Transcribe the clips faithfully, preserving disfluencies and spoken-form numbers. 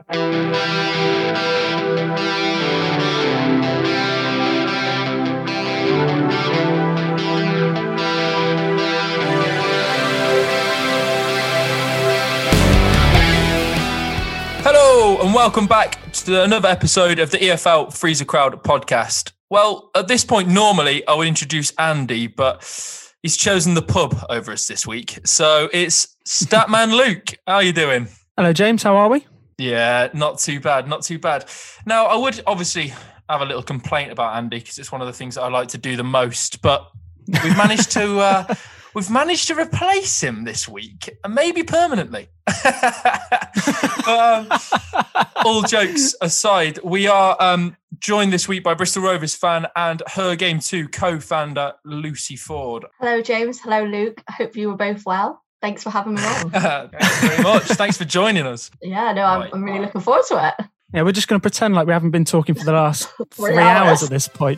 Hello and welcome back to another episode of the E F L Freezer Crowd podcast. Well, at this point, normally I would introduce Andy, but he's chosen the pub over us this week. So it's Statman Luke. How are you doing? Hello, James. How are we? Yeah, not too bad, not too bad. Now, I would obviously have a little complaint about Andy because it's one of the things that I like to do the most, but we've managed to uh, we've managed to replace him this week, and maybe permanently. but, um, all jokes aside, we are um, joined this week by Bristol Rovers fan and Her Game two co-founder Lucy Ford. Hello, James. Hello, Luke. I hope you were both well. Thanks for having me on. Thanks very much. Thanks for joining us. Yeah, no, I'm, I'm really looking forward to it. Yeah, we're just going to pretend like we haven't been talking for the last three, three hours. hours at this point.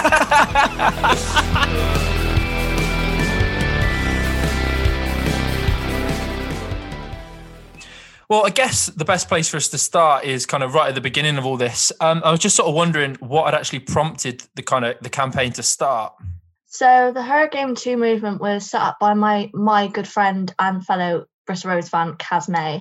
Well, I guess the best place for us to start is kind of right at the beginning of all this. Um, I was just sort of wondering what had actually prompted the kind of the campaign to start. So the Her Game two movement was set up by my my good friend and fellow Bristol Rovers fan, Kaz May.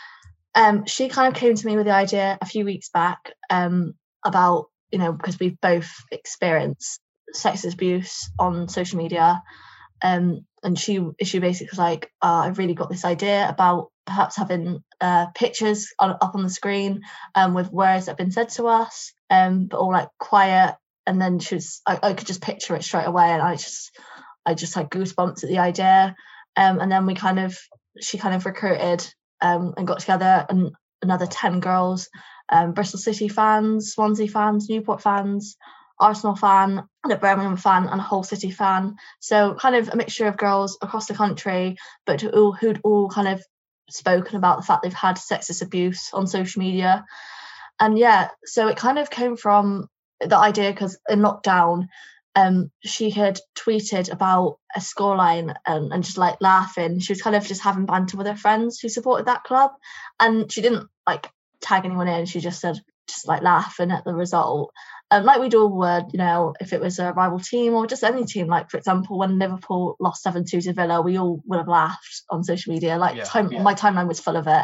Um, she kind of came to me with the idea a few weeks back um, about, you know, because we've both experienced sexist abuse on social media. Um, and she she basically was like, uh, I've really got this idea about perhaps having uh, pictures on, up on the screen um, with words that have been said to us, um, but all like quiet. And then she was, I, I could just picture it straight away, and I just, I just had goosebumps at the idea. Um, and then we kind of, she kind of recruited um, and got together and another ten girls, um, Bristol City fans, Swansea fans, Newport fans, Arsenal fan, and a Birmingham fan, and a Hull City fan. So kind of a mixture of girls across the country, but who all, who'd all kind of spoken about the fact they've had sexist abuse on social media. And yeah, so it kind of came from the idea because in lockdown, um, she had tweeted about a scoreline and, and just like laughing. She was kind of just having banter with her friends who supported that club. And she didn't like tag anyone in. She just said, just like laughing at the result. Um, like we'd all would, you know, if it was a rival team or just any team. Like, for example, when Liverpool lost seven two to Villa, we all would have laughed on social media. Like, yeah, time, yeah. my timeline was full of it.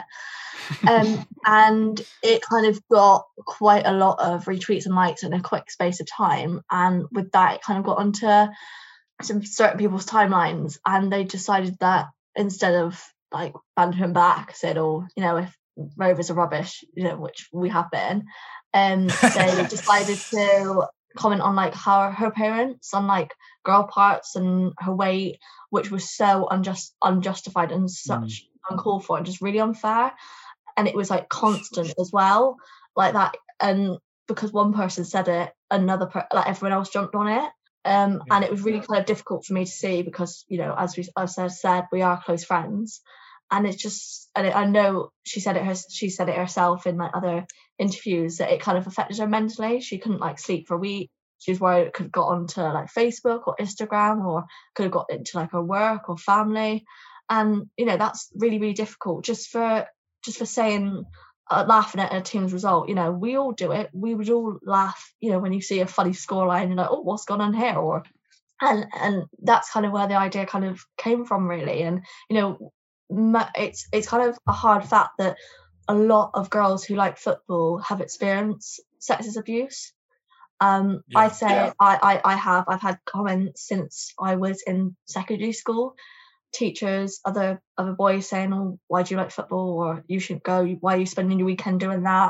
um, and it kind of got quite a lot of retweets and likes in a quick space of time. And with that, it kind of got onto some certain people's timelines. And they decided that instead of like bantering back, said, oh, you know, if Rovers are rubbish, you know, which we have been, um, they decided to comment on like her her appearance, on like girl parts and her weight, which was so unjust unjustified and such mm. uncalled for and just really unfair. And it was like constant as well, like that. And because one person said it, another per- like everyone else jumped on it. Um, yeah. And it was really kind of difficult for me to see because, you know, as we I've said, said we are close friends. And it's just, and it, I know she said it her, she said it herself in like other interviews that it kind of affected her mentally. She couldn't like sleep for a week. She was worried it could have got onto like Facebook or Instagram, or could have got into like her work or family. And, you know, that's really, really difficult just for, just for saying, uh, laughing at a team's result. You know, we all do it. We would all laugh, you know, when you see a funny scoreline, you're like, oh, what's gone on here? Or, and, and that's kind of where the idea kind of came from, really. And, you know, it's it's kind of a hard fact that a lot of girls who like football have experienced sexist abuse. Um, yeah, I'd say yeah. I, I I have. I've had comments since I was in secondary school. Teachers, other other boys saying, "Oh, why do you like football?" Or "You shouldn't go. Why are you spending your weekend doing that?"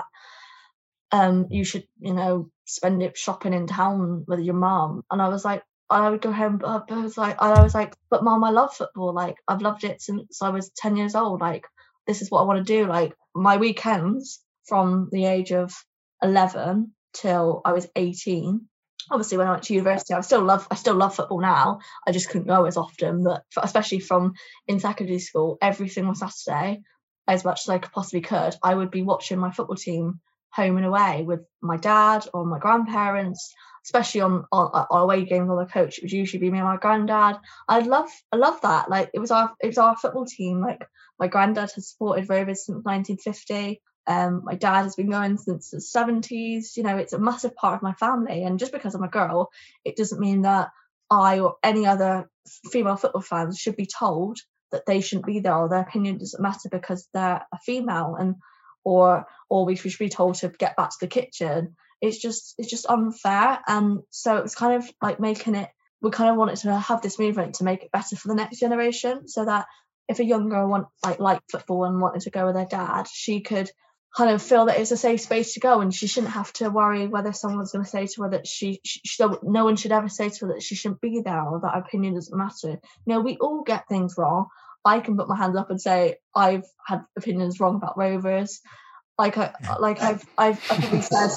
Um, you should, you know, spend it shopping in town with your mum. And I was like, I would go home, but I was like, I was like, but mom, I love football. Like, I've loved it since I was ten years old. Like, this is what I want to do. Like, my weekends from the age of eleven till I was eighteen. Obviously, when I went to university, I still love, I still love football now. I just couldn't go as often, but for, especially from in secondary school, every single Saturday, as much as I could possibly could, I would be watching my football team home and away with my dad or my grandparents. Especially on, on, on away games on the coach, it would usually be me and my granddad. I love, I love that. Like it was our, it was our football team. Like my granddad has supported Rovers since nineteen fifty. Um, my dad has been going since the seventies. You know, it's a massive part of my family. And just because I'm a girl, it doesn't mean that I or any other female football fans should be told that they shouldn't be there, or their opinion doesn't matter because they're a female, and or or we should be told to get back to the kitchen. It's just it's just unfair. And so it's kind of like making it, we kind of wanted to have this movement to make it better for the next generation, so that if a young girl want like like football and wanted to go with her dad, she could kind of feel that it's a safe space to go, and she shouldn't have to worry whether someone's going to say to her that she, she, she no one should ever say to her that she shouldn't be there, or that her opinion doesn't matter. You know, we all get things wrong. I can put my hands up and say I've had opinions wrong about Rovers. Like I like I've I've, I've probably said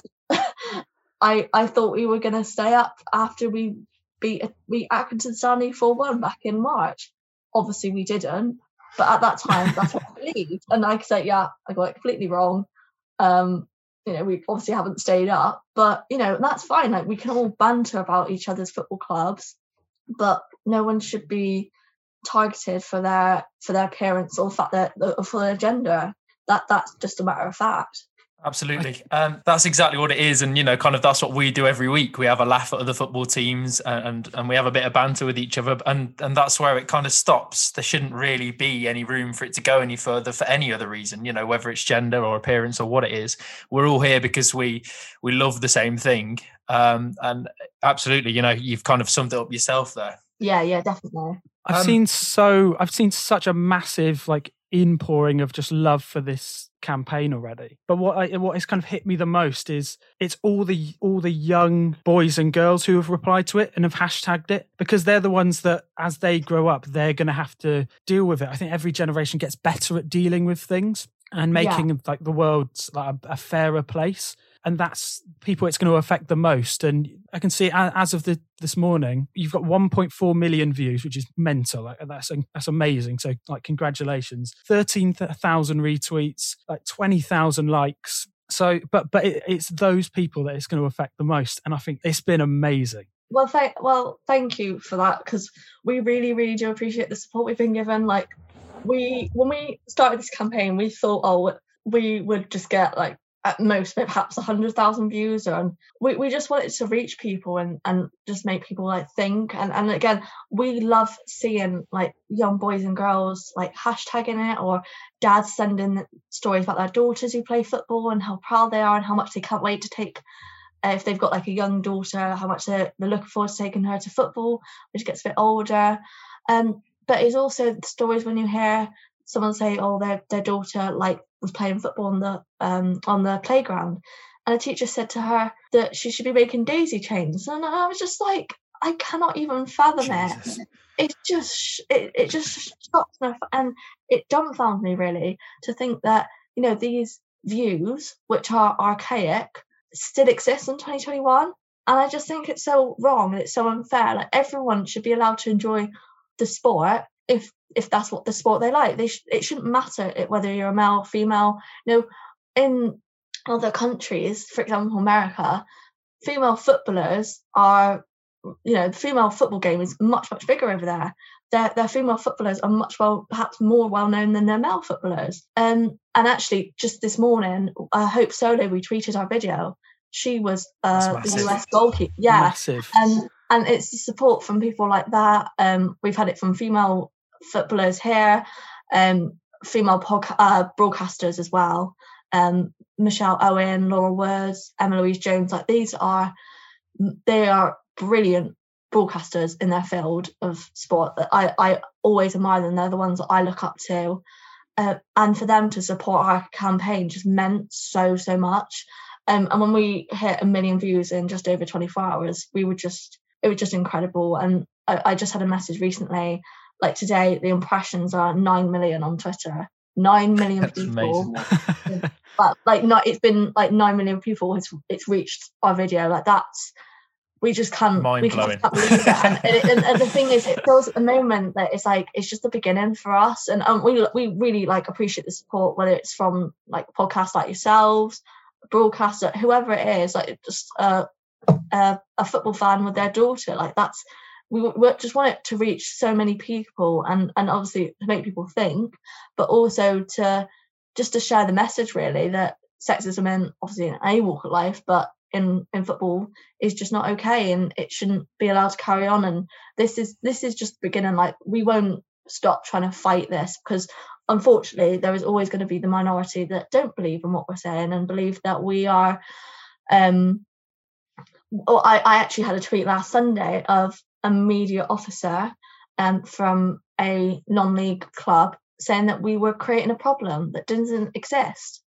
I I thought we were going to stay up after we beat beat Accrington Stanley four one back in March. Obviously we didn't, but at that time that's what I believed, and I could say, yeah, I got it completely wrong. Um, you know, we obviously haven't stayed up, but you know, that's fine. Like, we can all banter about each other's football clubs, but no one should be targeted for their for their appearance or the fact that or for their gender. That that's just a matter of fact. Absolutely. Um, that's exactly what it is. And, you know, kind of that's what we do every week. We have a laugh at other football teams and and we have a bit of banter with each other. And, and that's where it kind of stops. There shouldn't really be any room for it to go any further for any other reason, you know, whether it's gender or appearance or what it is. We're all here because we we love the same thing. Um, and absolutely, you know, you've kind of summed it up yourself there. Yeah, yeah, definitely. I've Um, seen so I've seen such a massive like inpouring of just love for this campaign already. But what I, what has kind of hit me the most is it's all the all the young boys and girls who have replied to it and have hashtagged it, because they're the ones that as they grow up they're going to have to deal with it. I think every generation gets better at dealing with things and making Yeah. like the world like a, a fairer place. And that's people it's going to affect the most. And I can see it a- as of the, this morning, you've got one point four million views, which is mental. Like, that's that's amazing. So, like, congratulations. thirteen thousand retweets, like twenty thousand likes. So, but but it, it's those people that it's going to affect the most. And I think it's been amazing. Well, thank well, thank you for that, because we really, really do appreciate the support we've been given. Like, we when we started this campaign, we thought, oh, we would just get like at most perhaps a hundred thousand views, or we, we just wanted to reach people and and just make people like think. And and again, we love seeing like young boys and girls like hashtagging it, or dads sending stories about their daughters who play football and how proud they are and how much they can't wait to take. Uh, if they've got like a young daughter, how much they're, they're looking forward to taking her to football when she gets a bit older. Um, but it's also the stories when you hear someone say, "Oh, their their daughter like was playing football on the um on the playground, and a teacher said to her that she should be making daisy chains," and I was just like, I cannot even fathom Jesus. it. It just it, it just shocks me, and it dumbfounds me really to think that, you know, these views, which are archaic, still exist in twenty twenty-one. And I just think it's so wrong and it's so unfair. Like, everyone should be allowed to enjoy the sport if if that's what the sport they like. They sh- it shouldn't matter whether you're a male or female. You know, in other countries, for example America, female footballers are, you know, the female football game is much, much bigger over there. Their their female footballers are much well, perhaps more well known than their male footballers. Um, and actually, just this morning, uh, Hope Solo retweeted our video. She was uh, That's the massive. U S goalkeeper. Yeah, Massive. and and it's the support from people like that. Um, we've had it from female footballers here, um, female podca- uh, broadcasters as well. Um, Michelle Owen, Laura Words, Emma Louise Jones. Like, these are they are brilliant broadcasters in their field of sport. That I I always admire them. They're the ones that I look up to. Uh, and for them to support our campaign just meant so so much. Um, and when we hit a million views in just over twenty-four hours, we were just it was just incredible. And I, I just had a message recently, like today, the impressions are nine million on Twitter. Nine million That's people. amazing. But like, not it's been like nine million people. It's it's reached our video. Like, that's we just can't. Mind we blowing. can't believe it. And, and, and, and the thing is, it feels at the moment that it's like it's just the beginning for us. And um, we we really like appreciate the support, whether it's from like podcasts like yourselves, broadcaster, whoever it is, like just uh, uh, a football fan with their daughter. Like, that's we, we just want it to reach so many people, and and obviously to make people think, but also to just to share the message really that sexism in obviously in any walk of life, but in in football is just not okay, and it shouldn't be allowed to carry on. And this is this is just the beginning. Like, we won't stop trying to fight this, because unfortunately there is always going to be the minority that don't believe in what we're saying and believe that we are um oh, I, I actually had a tweet last Sunday of a media officer um from a non-league club saying that we were creating a problem that doesn't exist.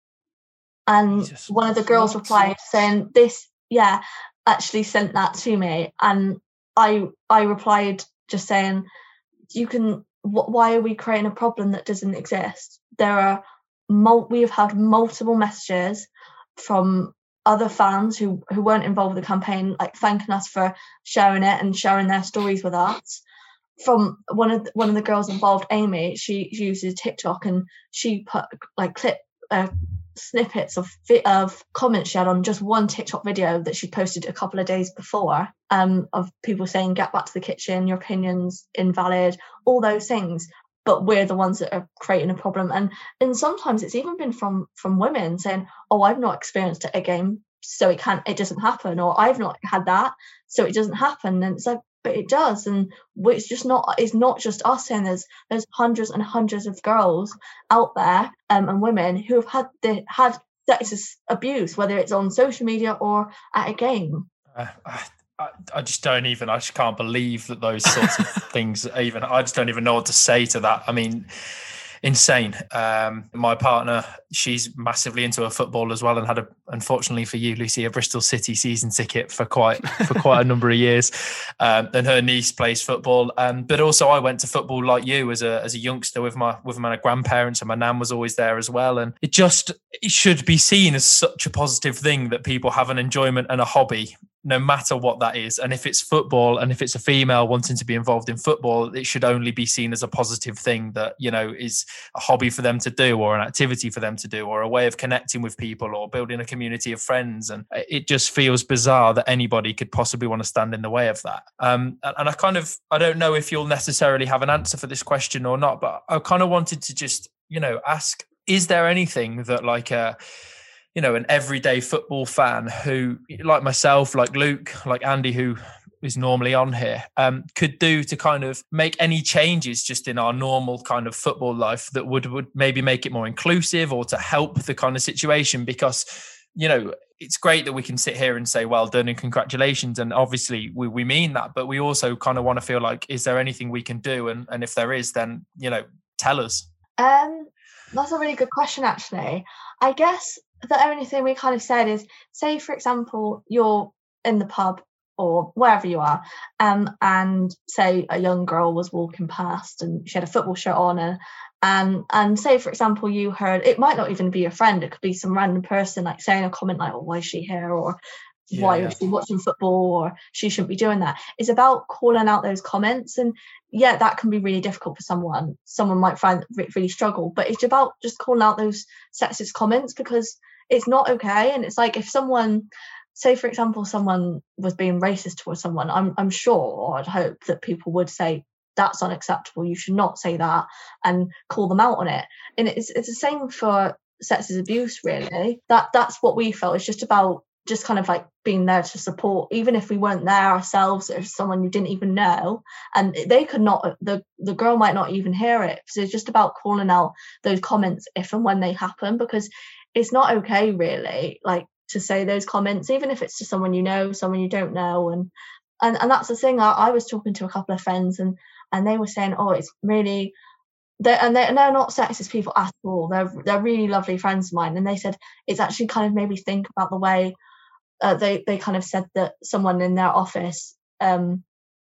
And Jesus, one of the girls replied saying, this, yeah, actually sent that to me. And I I replied just saying, you can, wh- why are we creating a problem that doesn't exist? There are, mul- we have had multiple messages from other fans who, who weren't involved with the campaign, like thanking us for sharing it and sharing their stories with us. From one of the, one of the girls involved, Amy, she, she uses TikTok, and she put like clip uh, snippets of of comments she had on just one TikTok video that she posted a couple of days before, um, of people saying, get back to the kitchen, your opinion's invalid, all those things. But we're the ones that are creating a problem. And and sometimes it's even been from from women saying, oh, I've not experienced it again, so it can't, it doesn't happen, or I've not had that, so it doesn't happen. And it's like, but it does. And it's just not, it's not just us saying, there's there's hundreds and hundreds of girls out there um, and women who have had the had sexist abuse, whether it's on social media or at a game. Uh, I, I, I just don't even, I just can't believe that those sorts of things even, I just don't even know what to say to that. I mean, insane. Um, my partner, she's massively into her football as well, and had a, unfortunately for you, Lucy, a Bristol City season ticket for quite for quite a number of years. Um, and her niece plays football. Um, but also, I went to football like you as a as a youngster with my with my grandparents, and my nan was always there as well. And it just it should be seen as such a positive thing that people have an enjoyment and a hobby, no matter what that is. And if it's football, and if it's a female wanting to be involved in football, it should only be seen as a positive thing that, you know, is a hobby for them to do, or an activity for them to do, or a way of connecting with people, or building a community of friends. And it just feels bizarre that anybody could possibly want to stand in the way of that. Um, and I kind of, I don't know if you'll necessarily have an answer for this question or not, but I kind of wanted to just, you know, ask, is there anything that like a, you know, an everyday football fan who, like myself, like Luke, like Andy, who is normally on here, um, could do to kind of make any changes just in our normal kind of football life that would, would maybe make it more inclusive, or to help the kind of situation? Because, you know, it's great that we can sit here and say, well done and congratulations. And obviously we, we mean that, but we also kind of want to feel like, is there anything we can do? And, and if there is, then, you know, tell us. Um, that's a really good question, actually. I guess the only thing we kind of said is, say, for example, you're in the pub or wherever you are, um, and say a young girl was walking past and she had a football shirt on, and and and say, for example, you heard, it might not even be a friend, it could be some random person like saying a comment like, oh, why is she here, or yeah, why yeah. is she watching football, or she shouldn't be doing that. It's about calling out those comments. And yeah, that can be really difficult for someone. Someone might find it really struggle, but it's about just calling out those sexist comments, because it's not okay. And it's like, if someone, say for example, someone was being racist towards someone, I'm I'm sure, or I'd hope that people would say, that's unacceptable, you should not say that, and call them out on it. And it's it's the same for sexist abuse, really. That that's what we felt. It's just about just kind of like being there to support, even if we weren't there ourselves, or someone you didn't even know, and they could not, the the girl might not even hear it. So it's just about calling out those comments if and when they happen, because it's not okay, really, like to say those comments, even if it's to someone you know, someone you don't know. And and, and that's the thing. I, I was talking to a couple of friends, and and they were saying, oh, it's really, they're, and they're, they're not sexist people at all. They're they're really lovely friends of mine, and they said it's actually kind of made me think about the way uh, they they kind of said that someone in their office, um,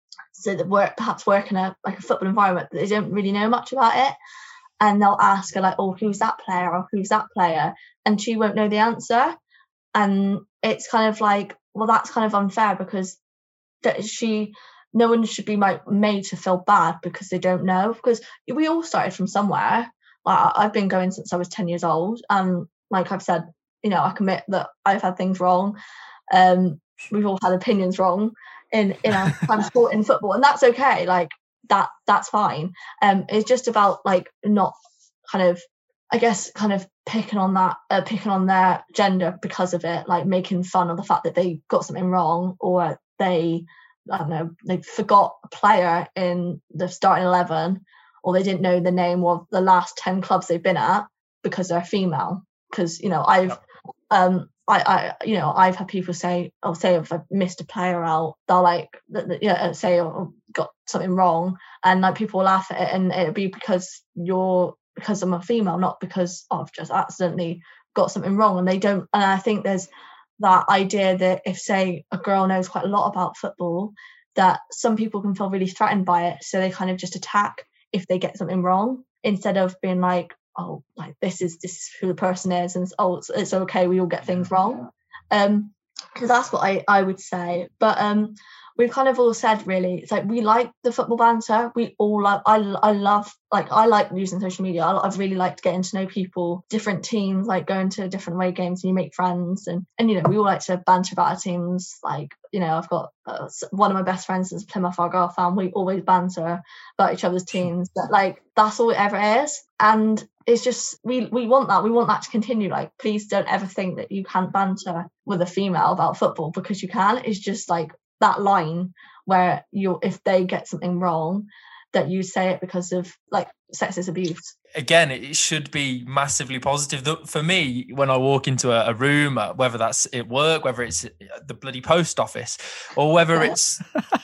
so that work perhaps work in a like a football environment, but they don't really know much about it. And they'll ask her like, oh, who's that player, or who's that player? And she won't know the answer. And it's kind of like, well, that's kind of unfair, because that she, no one should be like made to feel bad because they don't know, because we all started from somewhere. Like, I've been going since I was ten years old. And like I've said, you know, I commit that I've had things wrong. Um, we've all had opinions wrong in, in our time sport in football, and that's okay. Like, that that's fine. Um it's just about like not kind of I guess kind of picking on that, uh, picking on their gender because of it, like making fun of the fact that they got something wrong, or they, I don't know, they forgot a player in the starting eleven, or they didn't know the name of the last ten clubs they've been at because they're female. Because, you know, I've, um, I, I, you know, I've had people say, oh, say if I missed a player out, they'll like, you know, say, oh, got something wrong, and like people will laugh at it, and it'll be because you're, because I'm a female, not because I've just accidentally got something wrong. And they don't, and I think there's that idea that if, say, a girl knows quite a lot about football, that some people can feel really threatened by it, so they kind of just attack if they get something wrong, instead of being like, oh, like this is this is who the person is, and oh, it's, it's okay, we all get things wrong. Um, because that's what I, I would say. But um, we've kind of all said, really, it's like we like the football banter. We all love, I, I love, like, I like using social media. I, I've really liked getting to know people, different teams, like going to different away games, and you make friends. And, and you know, we all like to banter about our teams. Like, you know, I've got uh, one of my best friends is Plymouth Argyle fan. We always banter about each other's teams. But, like, that's all it ever is. And it's just, we we want that. We want that to continue. Like, please don't ever think that you can't banter with a female about football, because you can. It's just like that line where you, if they get something wrong, that you say it because of like sexist abuse. Again, it should be massively positive. For me, when I walk into a, a room, whether that's at work, whether it's the bloody post office, or whether yeah. it's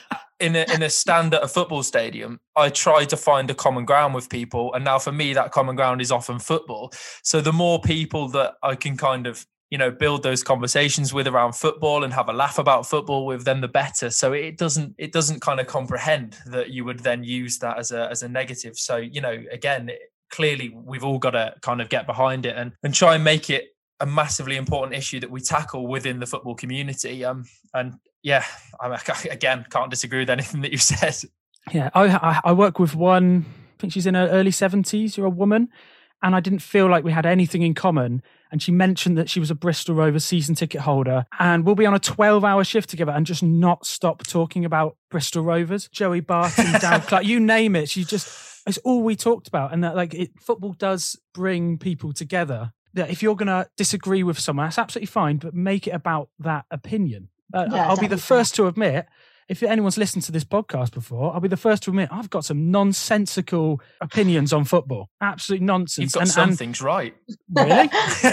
in a in a stand at a football stadium, I try to find a common ground with people. And now for me, that common ground is often football. So the more people that I can kind of, you know, build those conversations with around football and have a laugh about football with, them the better. So it doesn't it doesn't kind of comprehend that you would then use that as a as a negative. So, you know, again, it, clearly we've all got to kind of get behind it and, and try and make it a massively important issue that we tackle within the football community. Um, and yeah, I, again, can't disagree with anything that you said. Yeah, I, I work with one, I think she's in her early seventies, you're a woman, and I didn't feel like we had anything in common. And she mentioned that she was a Bristol Rovers season ticket holder, and we'll be on a twelve-hour shift together and just not stop talking about Bristol Rovers. Joey Barton, Darryl Clarke, you name it. She just, it's all we talked about. And that, like, it, football does bring people together. That if you're going to disagree with someone, that's absolutely fine, but make it about that opinion. Uh, yeah, I'll be the first to admit, if anyone's listened to this podcast before, I'll be the first to admit I've got some nonsensical opinions on football. Absolute nonsense. You've got and, some and, things right. Really?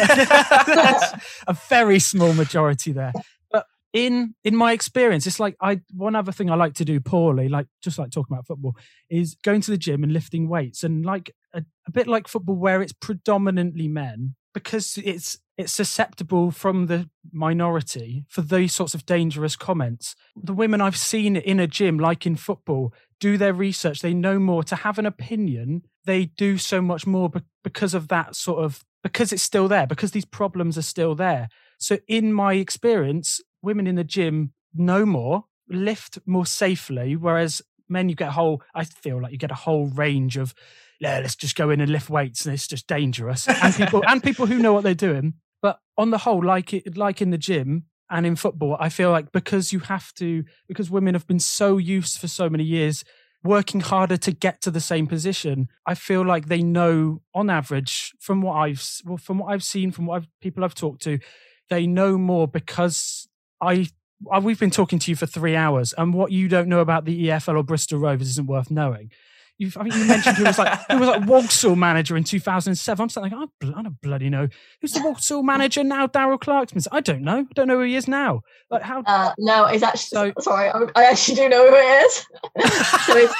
That's a very small majority there. But in in my experience, it's like I one other thing I like to do poorly, like just like talking about football, is going to the gym and lifting weights. And like a, a bit like football, where it's predominantly men, because it's it's susceptible from the minority for those sorts of dangerous comments. The women I've seen in a gym, like in football, do their research. They know more. To have an opinion, they do so much more because of that sort of, because it's still there, because these problems are still there. So in my experience, women in the gym know more, lift more safely, whereas men, you get a whole, I feel like you get a whole range of, yeah, let's just go in and lift weights and it's just dangerous. And people and people who know what they're doing. But on the whole, like it, like in the gym and in football, I feel like because you have to, because women have been so used for so many years working harder to get to the same position, I feel like they know, on average, from what I've well, from what I've seen, from what I've, people I've talked to, they know more because I, I we've been talking to you for three hours, and what you don't know about the E F L or Bristol Rovers isn't worth knowing. You've, I mean, you mentioned who was like who was like Walsall manager in two thousand seven. I'm just like, oh, I don't bloody know who's the Walsall manager now. Darryl Clarke. I don't know. I don't know who he is now. Like how? Uh, no, it's actually so, sorry. I, I actually do know who it is. So it's,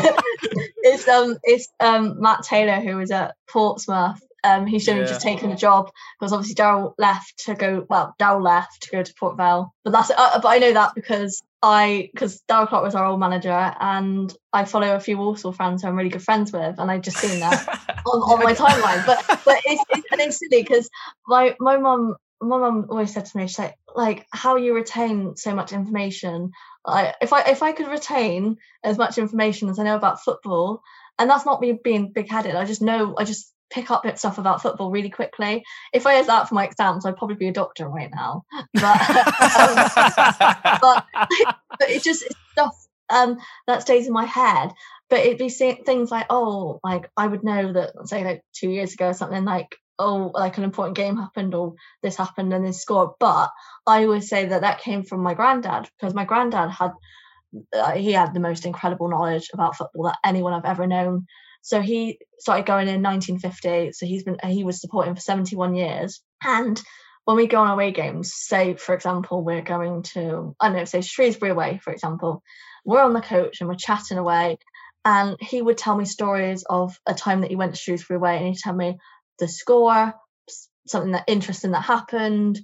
it's um it's um Matt Taylor, who was at Portsmouth. Um, he's only yeah. just taken a job because obviously Darryl left to go. Well, Darryl left to go to Port Vale, but that's uh, but I know that because I because Darryl Clarke was our old manager, and I follow a few Walsall fans who I'm really good friends with, and I just seen that on, on my timeline. But but it's, it's and it's silly because my my mum my mum always said to me, she's like, like how you retain so much information. Like if I if I could retain as much information as I know about football, and that's not me being big headed. I just know I just. pick up stuff about football really quickly. If I had that for my exams, I'd probably be a doctor right now. But, um, but, but it's just it's stuff um, that stays in my head but it'd be things like, oh, like I would know that, say, like two years ago or something, like, oh, like an important game happened or this happened and this scored. But I always say that that came from my granddad, because my granddad had, uh, he had the most incredible knowledge about football that anyone I've ever known. So he started going in nineteen fifty. So he's been, he was supporting for seventy-one years. And when we go on away games, say, for example, we're going to, I don't know, say Shrewsbury away, for example, we're on the coach and we're chatting away. And he would tell me stories of a time that he went to Shrewsbury away, and he'd tell me the score, something that interesting that happened.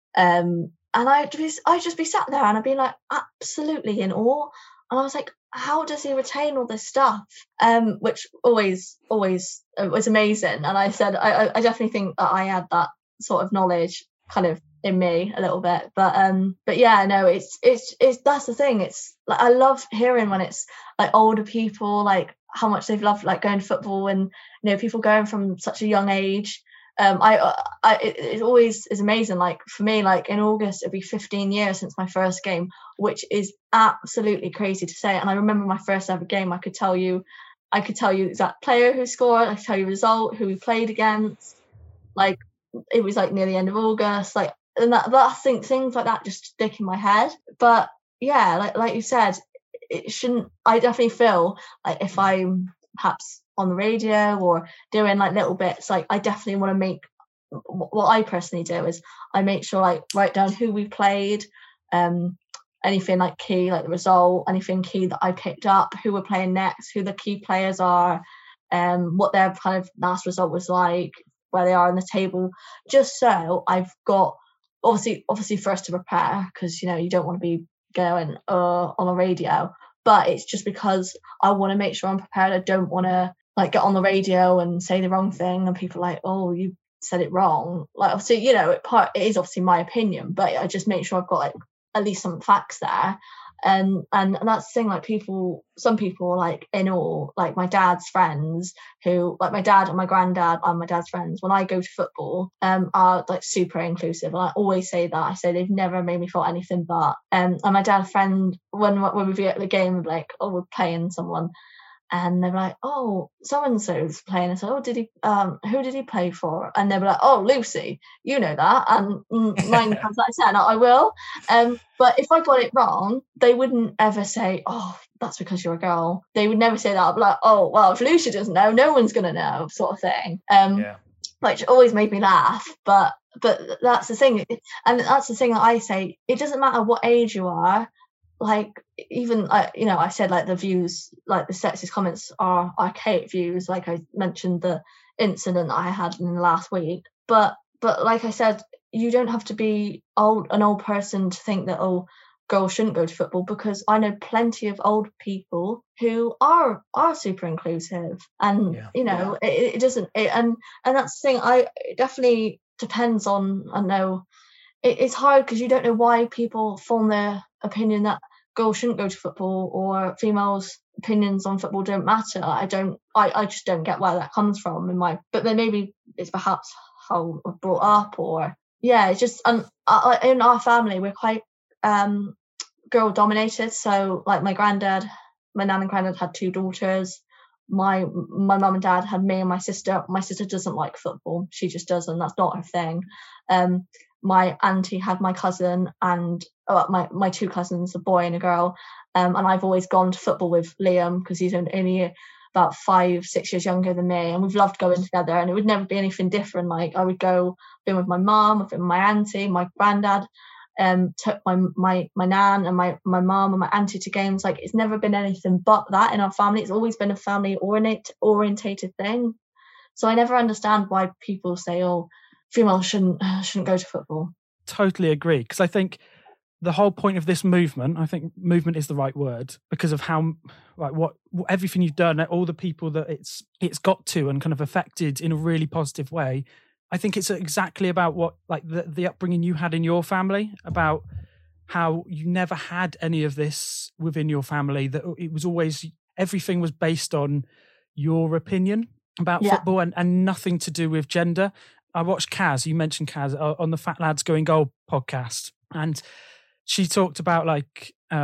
Um, and I'd just, I'd just be sat there and I'd be like absolutely in awe. And I was like, how does he retain all this stuff? Um, which always, always uh, was amazing. And I said, I, I definitely think that I had that sort of knowledge kind of in me a little bit. But um, but yeah, no, it's it's it's that's the thing. It's like, I love hearing when it's like older people, like how much they've loved like going to football, and you know, people going from such a young age. Um, I, I it, it always is amazing. Like for me, like in August, it'll be fifteen years since my first game, which is absolutely crazy to say. And I remember my first ever game. I could tell you, I could tell you exact player who scored. I could tell you result, who we played against. Like it was like near the end of August. Like and that, that I think things like that just stick in my head. But yeah, like like you said, it shouldn't. I definitely feel like if I'm perhaps on the radio or doing like little bits, like I definitely want to make, what I personally do is I make sure like write down who we played, um anything like key, like the result, anything key that I picked up, who we're playing next, who the key players are, um what their kind of last result was like, where they are in the table, just so I've got obviously obviously first to prepare, because you know you don't want to be going uh on the radio, but it's just because I want to make sure I'm prepared. I don't want to like get on the radio and say the wrong thing and people are like, oh, you said it wrong. Like obviously, you know, it part it is obviously my opinion, but I just make sure I've got like at least some facts there. And and, and that's the thing, like people, some people like in all, like my dad's friends who, like my dad and my granddad and my dad's friends, when I go to football, um, are like super inclusive. And I always say that. I say they've never made me feel anything but. Um, and my dad's friend, when when we'd be at the game, would be like, oh, we're playing someone. And they're like, oh, so-and-so's playing. I said, oh, did he, um, who did he play for? And they were like, oh, Lucy, you know that. And nine times out of ten, I will. Um, but if I got it wrong, they wouldn't ever say, oh, that's because you're a girl. They would never say that. I'd be like, oh, well, if Lucy doesn't know, no one's going to know, sort of thing. Um, yeah. Which always made me laugh. But but that's the thing. And that's the thing that I say. It doesn't matter what age you are. Like even uh, you know, I said like the views, like the sexist comments are archaic views, like I mentioned the incident I had in the last week, but but like I said, you don't have to be old an old person to think that, oh, girls shouldn't go to football, because I know plenty of old people who are are super inclusive, and yeah. you know yeah. it, it doesn't it, and and that's the thing. I it definitely depends on, I know it, it's hard because you don't know why people form their opinion that girls shouldn't go to football or females' opinions on football don't matter. I don't, I, I just don't get where that comes from in my, but then maybe it's perhaps how we're brought up, or yeah, it's just, um, uh, in our family, we're quite um, girl dominated. So like my granddad, my nan and granddad had two daughters. My, my mum and dad had me and my sister. My sister doesn't like football. She just doesn't, that's not her thing. Um, my auntie had my cousin and oh, my, my two cousins, a boy and a girl. Um, and I've always gone to football with Liam because he's only about five, six years younger than me. And we've loved going together, and it would never be anything different. Like I would go, been with my mum, I've been with my auntie, my granddad, um, took my, my, my nan and my, my mum and my auntie to games. Like it's never been anything but that in our family. It's always been a family orient, orientated thing. So I never understand why people say, oh, females shouldn't shouldn't go to football. Totally agree, because I think the whole point of this movement, I think movement is the right word, because of how like what, what everything you've done, all the people that it's it's got to and kind of affected in a really positive way. I think it's exactly about what like the, the upbringing you had in your family, about how you never had any of this within your family, that it was always, everything was based on your opinion about yeah. football and, and nothing to do with gender. I watched Kaz, you mentioned Kaz, on the Fat Lads Going Goal podcast, and she talked about like, um,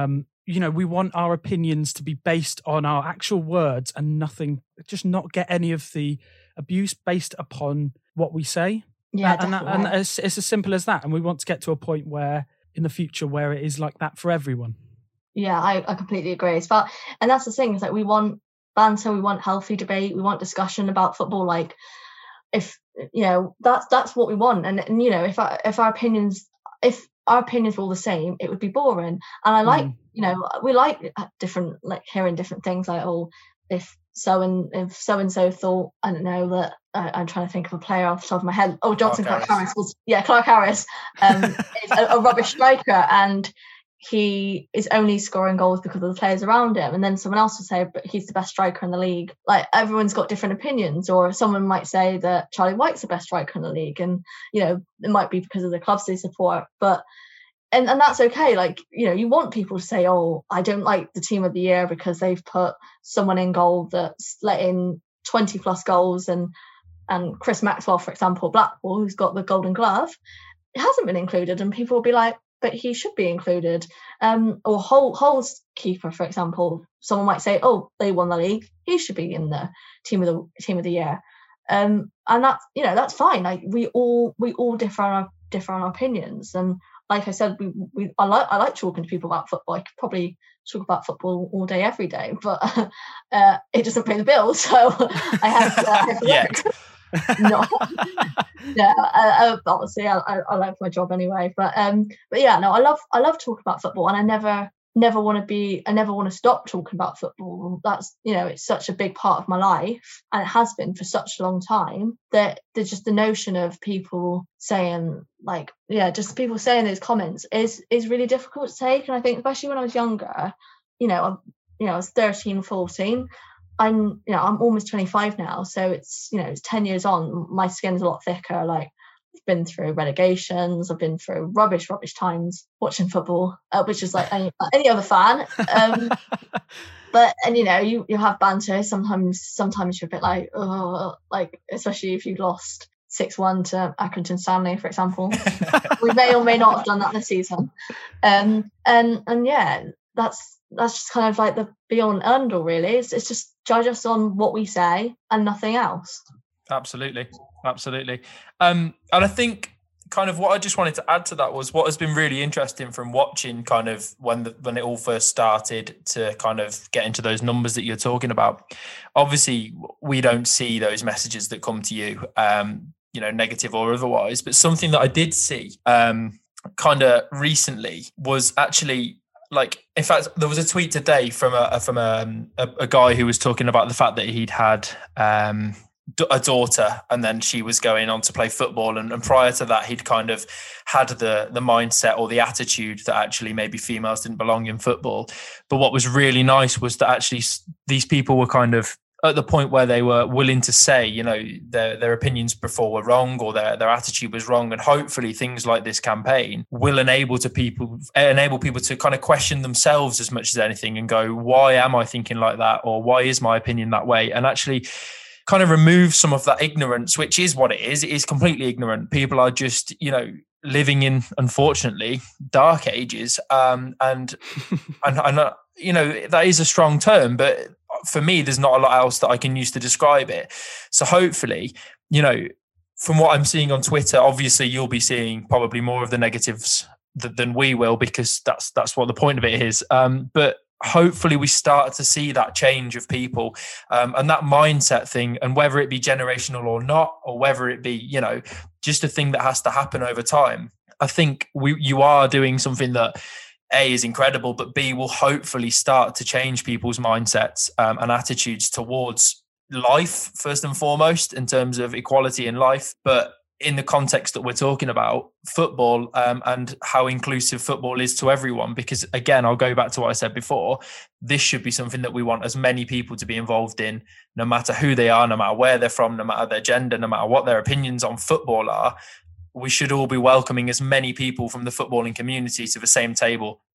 you know, we want our opinions to be based on our actual words and nothing, just not get any of the abuse based upon what we say. Yeah, and, definitely. and, and it's, it's as simple as that. And we want to get to a point where in the future where it is like that for everyone. Yeah, I, I completely agree. It's about, and that's the thing, is that we want banter, we want healthy debate, we want discussion about football. Like, if you know, that's that's what we want. And, and you know, if our, if our opinions, if our opinions were all the same, it would be boring. And I like, mm. you know, we like different, like hearing different things. Like, oh, if so and if so and so thought, I don't know, that uh, I'm trying to think of a player off the top of my head. Oh, Johnson Clark, Clark Harris. Harris was yeah, Clark Harris um, is a, a rubbish striker, and he is only scoring goals because of the players around him. And then someone else will say, but he's the best striker in the league. Like, everyone's got different opinions. Or someone might say that Charlie White's the best striker in the league, and you know, it might be because of the clubs they support. But and and that's okay. Like, you know, you want people to say, oh, I don't like the team of the year because they've put someone in goal that's let in twenty plus goals, and and Chris Maxwell, for example, Blackpool, who's got the Golden Glove, it hasn't been included, and people will be like, but he should be included. Um, or Hull, Hull's keeper, for example, someone might say, oh, they won the league, he should be in the team of the team of the year. Um, and that's, you know, that's fine. Like, we all we all differ on our differ on our opinions. And like I said, we, we I like I like talking to people about football. I could probably talk about football all day, every day, but uh, it doesn't pay the bills, so I have to, I have to work. no, yeah. Uh, obviously, I, I, I like my job anyway. But um, but yeah, no, I love I love talking about football, and I never never want to be I never want to stop talking about football. That's, you know, it's such a big part of my life, and it has been for such a long time, that there's just the notion of people saying, like, yeah, just people saying those comments is is really difficult to take. And I think especially when I was younger, you know, I'm, you know, I was thirteen, fourteen. I'm, you know, I'm almost twenty-five now, so it's, you know, it's ten years on. My skin's a lot thicker. Like, I've been through relegations, I've been through rubbish, rubbish times watching football, uh, which is like any, any other fan. Um, but and you know, you you have banter. Sometimes, sometimes you're a bit like, oh, like, especially if you lost six one to Accrington Stanley, for example. We may or may not have done that this season. Um, and and yeah, that's. That's just kind of like the be all and end all, really. It's, it's just judge us on what we say and nothing else. Absolutely. Absolutely. Um, and I think kind of what I just wanted to add to that was what has been really interesting from watching kind of when the, when it all first started to kind of get into those numbers that you're talking about. Obviously, we don't see those messages that come to you, um, you know, negative or otherwise. But something that I did see um, kind of recently was actually, like, in fact, there was a tweet today from a from a, a, a guy who was talking about the fact that he'd had um, a daughter, and then she was going on to play football, and, and prior to that, he'd kind of had the the mindset or the attitude that actually maybe females didn't belong in football. But what was really nice was that actually these people were kind of at the point where they were willing to say, you know, their their opinions before were wrong, or their their attitude was wrong. And hopefully things like this campaign will enable to people enable people to kind of question themselves as much as anything and go, why am I thinking like that? Or why is my opinion that way? And actually kind of remove some of that ignorance, which is what it is. It is completely ignorant. People are just, you know, living in, unfortunately, dark ages. Um, and, and, and uh, you know, that is a strong term, but for me, there's not a lot else that I can use to describe it. So hopefully, you know, from what I'm seeing on Twitter, obviously you'll be seeing probably more of the negatives th- than we will, because that's that's what the point of it is. Um, but hopefully we start to see that change of people um, and that mindset thing, and whether it be generational or not, or whether it be, you know, just a thing that has to happen over time. I think we you are doing something that A, is incredible, but B, will hopefully start to change people's mindsets um, and attitudes towards life, first and foremost, in terms of equality in life. But in the context that we're talking about, football um, and how inclusive football is to everyone. Because again, I'll go back to what I said before, this should be something that we want as many people to be involved in, no matter who they are, no matter where they're from, no matter their gender, no matter what their opinions on football are. We should all be welcoming as many people from the footballing community to the same table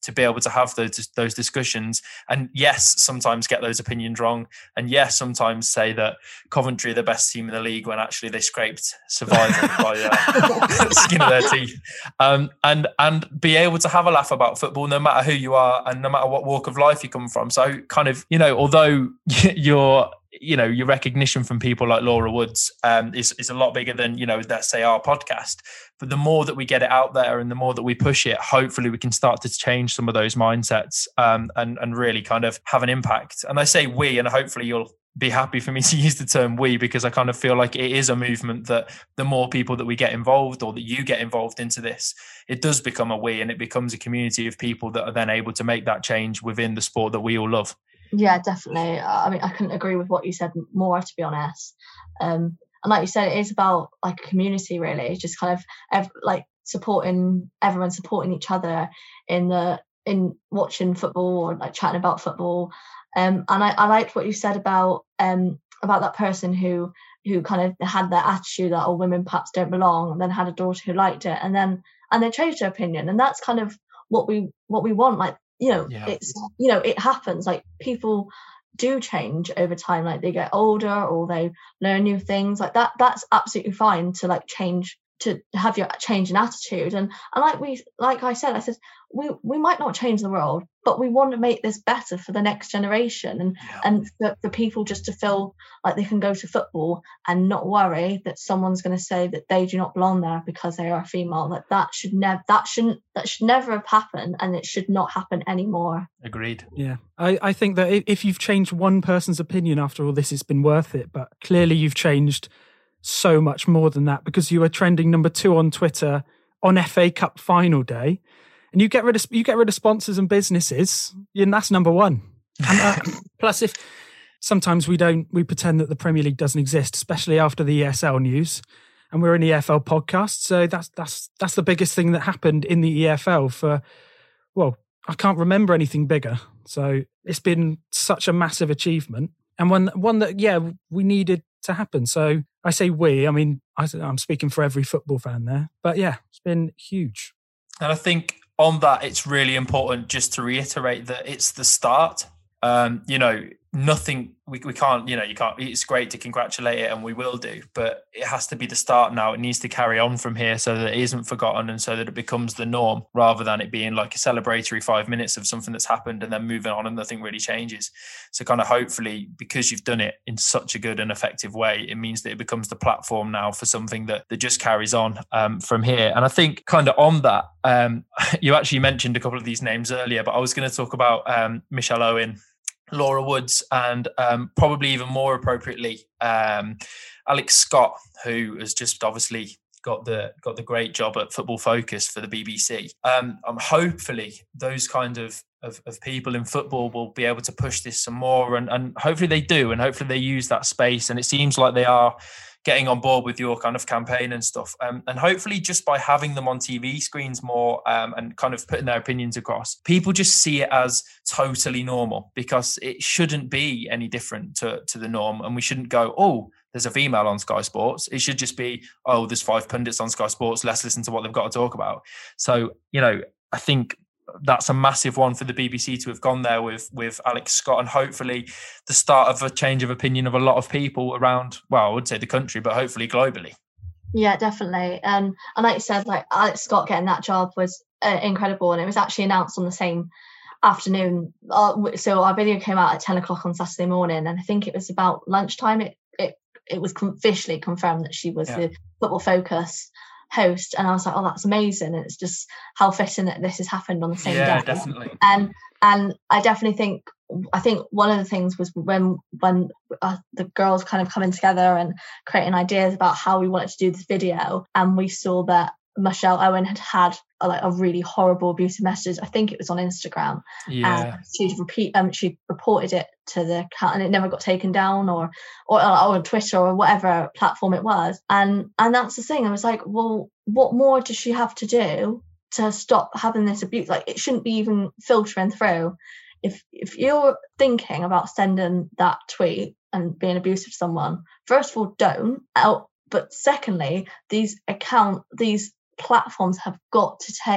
to be able to have those those discussions. And yes, sometimes get those opinions wrong. And yes, sometimes say that Coventry are the best team in the league when actually they scraped survival by uh, the skin of their teeth. Um, and and be able to have a laugh about football, no matter who you are and no matter what walk of life you come from. So kind of, you know, although you're you know, your recognition from people like Laura Woods um, is, is a lot bigger than, you know, let's say our podcast. But the more that we get it out there and the more that we push it, hopefully we can start to change some of those mindsets um, and, and really kind of have an impact. And I say we, and hopefully you'll be happy for me to use the term we, because I kind of feel like it is a movement that the more people that we get involved or that you get involved into this, it does become a we, and it becomes a community of people that are then able to make that change within the sport that we all love. Yeah, definitely. I mean, I couldn't agree with what you said more, to be honest. Um, and like you said, it is about like a community, really. It's just kind of ev- like supporting everyone, supporting each other in the in watching football or like chatting about football. Um, and I, I liked what you said about um about that person who who kind of had that attitude that, oh, women perhaps don't belong, and then had a daughter who liked it, and then and they changed their opinion, and that's kind of what we what we want. Like, you know, yeah. it's, you know, it happens. Like, people do change over time. Like, they get older or they learn new things like that. That's absolutely fine to like change, to have your change in attitude. And, and like we, like I said, I said, we, we might not change the world, but we want to make this better for the next generation. And, yeah. and for, for people just to feel like they can go to football and not worry that someone's going to say that they do not belong there because they are female. Like, that should never, that shouldn't, that should never have happened, and it should not happen anymore. Agreed. Yeah. I, I think that if you've changed one person's opinion after all this, it's been worth it. But clearly you've changed so much more than that, because you were trending number two on Twitter on F A Cup final day, and you get rid of you get rid of sponsors and businesses, and that's number one. And, uh, plus, if sometimes we don't we pretend that the Premier League doesn't exist, especially after the E S L news, and we're an E F L podcast, so that's that's that's the biggest thing that happened in the E F L for, well, I can't remember anything bigger. So it's been such a massive achievement, and one one that yeah we needed to happen. So I say we, I mean, I, I'm speaking for every football fan there, but yeah, it's been huge. And I think on that, it's really important just to reiterate that it's the start. Um, you know, nothing, we, we can't, you know, you can't, it's great to congratulate it, and we will do, but it has to be the start now. It needs to carry on from here so that it isn't forgotten and so that it becomes the norm, rather than it being like a celebratory five minutes of something that's happened and then moving on and nothing really changes. So kind of hopefully, because you've done it in such a good and effective way, it means that it becomes the platform now for something that, that just carries on um, from here. And I think kind of on that, um, you actually mentioned a couple of these names earlier, but I was going to talk about um, Michelle Owen, Laura Woods, and um, probably even more appropriately, um, Alex Scott, who has just obviously got the got the great job at Football Focus for the B B C. Um, um, hopefully, those kind of, of of people in football will be able to push this some more, and, and hopefully they do, and hopefully they use that space. And it seems like they are getting on board with your kind of campaign and stuff. Um, and hopefully just by having them on T V screens more um, and kind of putting their opinions across, people just see it as totally normal, because it shouldn't be any different to, to the norm. And we shouldn't go, oh, there's a female on Sky Sports. It should just be, oh, there's five pundits on Sky Sports. Let's listen to what they've got to talk about. So, you know, I think that's a massive one for the B B C to have gone there with with Alex Scott, and hopefully the start of a change of opinion of a lot of people around, well, I would say the country, but hopefully globally. Yeah, definitely. Um, and like you said, like Alex Scott getting that job was uh, incredible, and it was actually announced on the same afternoon. Uh, so our video came out at ten o'clock on Saturday morning, and I think it was about lunchtime. It it it was officially confirmed that she was yeah. the Football Focus host, and I was like, oh, that's amazing. And it's just how fitting that this has happened on the same yeah, day. Definitely. And and I definitely think I think one of the things was when when uh, the girls kind of coming together and creating ideas about how we wanted to do this video, and we saw that Michelle Owen had had a, like a really horrible abusive message. I think it was on Instagram. Yeah. And she'd repeat um she reported it to the account, and it never got taken down, or or, or on Twitter or whatever platform it was. And and that's the thing. I was like, well, what more does she have to do to stop having this abuse? Like, it shouldn't be even filtering through. If if you're thinking about sending that tweet and being abusive to someone, first of all, don't. Out. But secondly, these account these platforms have got to take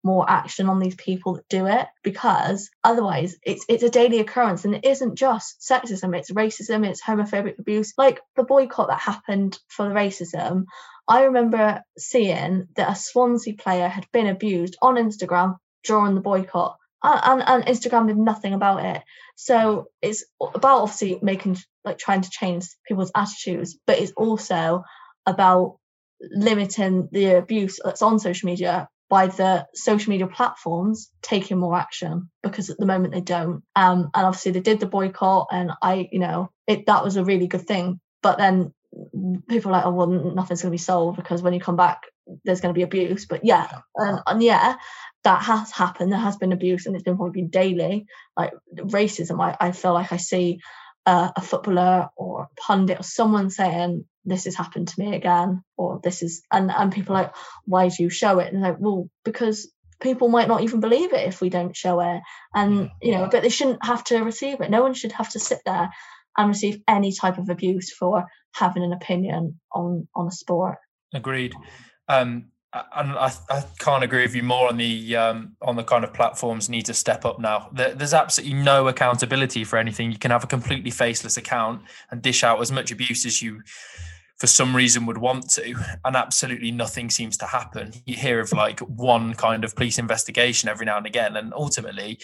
more action on these people that do it, because otherwise it's it's a daily occurrence, and it isn't just sexism, it's racism, it's homophobic abuse. Like the boycott that happened for the racism, I remember seeing that a Swansea player had been abused on Instagram during the boycott, and, and, and Instagram did nothing about it. So it's about obviously making, like, trying to change people's attitudes, but it's also about limiting the abuse that's on social media by the social media platforms taking more action, because at the moment they don't. Um, and obviously they did the boycott, and I, you know, it that was a really good thing. But then people are like, oh, well, nothing's going to be solved because when you come back, there's going to be abuse. But yeah, and, and yeah, that has happened. There has been abuse, and it's been probably daily. Like racism, I, I feel like I see uh, a footballer or a pundit or someone saying, this has happened to me again, or this is, and, and people are like, why do you show it? And like, well, because people might not even believe it if we don't show it. And, you know, but they shouldn't have to receive it. No one should have to sit there and receive any type of abuse for having an opinion on, on a sport. Agreed. Um, and I, I can't agree with you more on the um, on the kind of platforms need to step up now. There, there's absolutely no accountability for anything. You can have a completely faceless account and dish out as much abuse as you, for some reason, would want to, and absolutely nothing seems to happen. You hear of like one kind of police investigation every now and again, and ultimately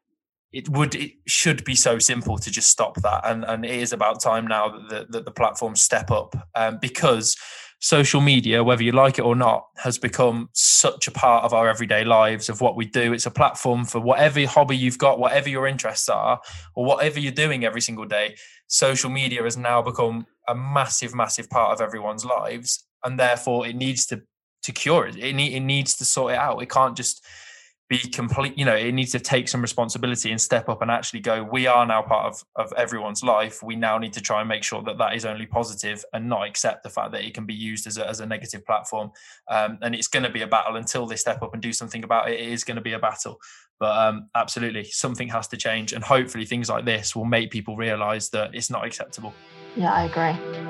it would it should be so simple to just stop that. And and it is about time now that the, that the platforms step up, um, because social media, whether you like it or not, has become such a part of our everyday lives, of what we do. It's a platform for whatever hobby you've got, whatever your interests are, or whatever you're doing every single day. Social media has now become a massive, massive part of everyone's lives, and therefore it needs to to cure it. It, need, it needs to sort it out. It can't just be complete, you know, it needs to take some responsibility and step up and actually go, we are now part of, of everyone's life. We now need to try and make sure that that is only positive and not accept the fact that it can be used as a, as a negative platform. Um, and it's going to be a battle until they step up and do something about it. It is going to be a battle. But um, absolutely, something has to change. And hopefully things like this will make people realise that it's not acceptable. Yeah, I agree.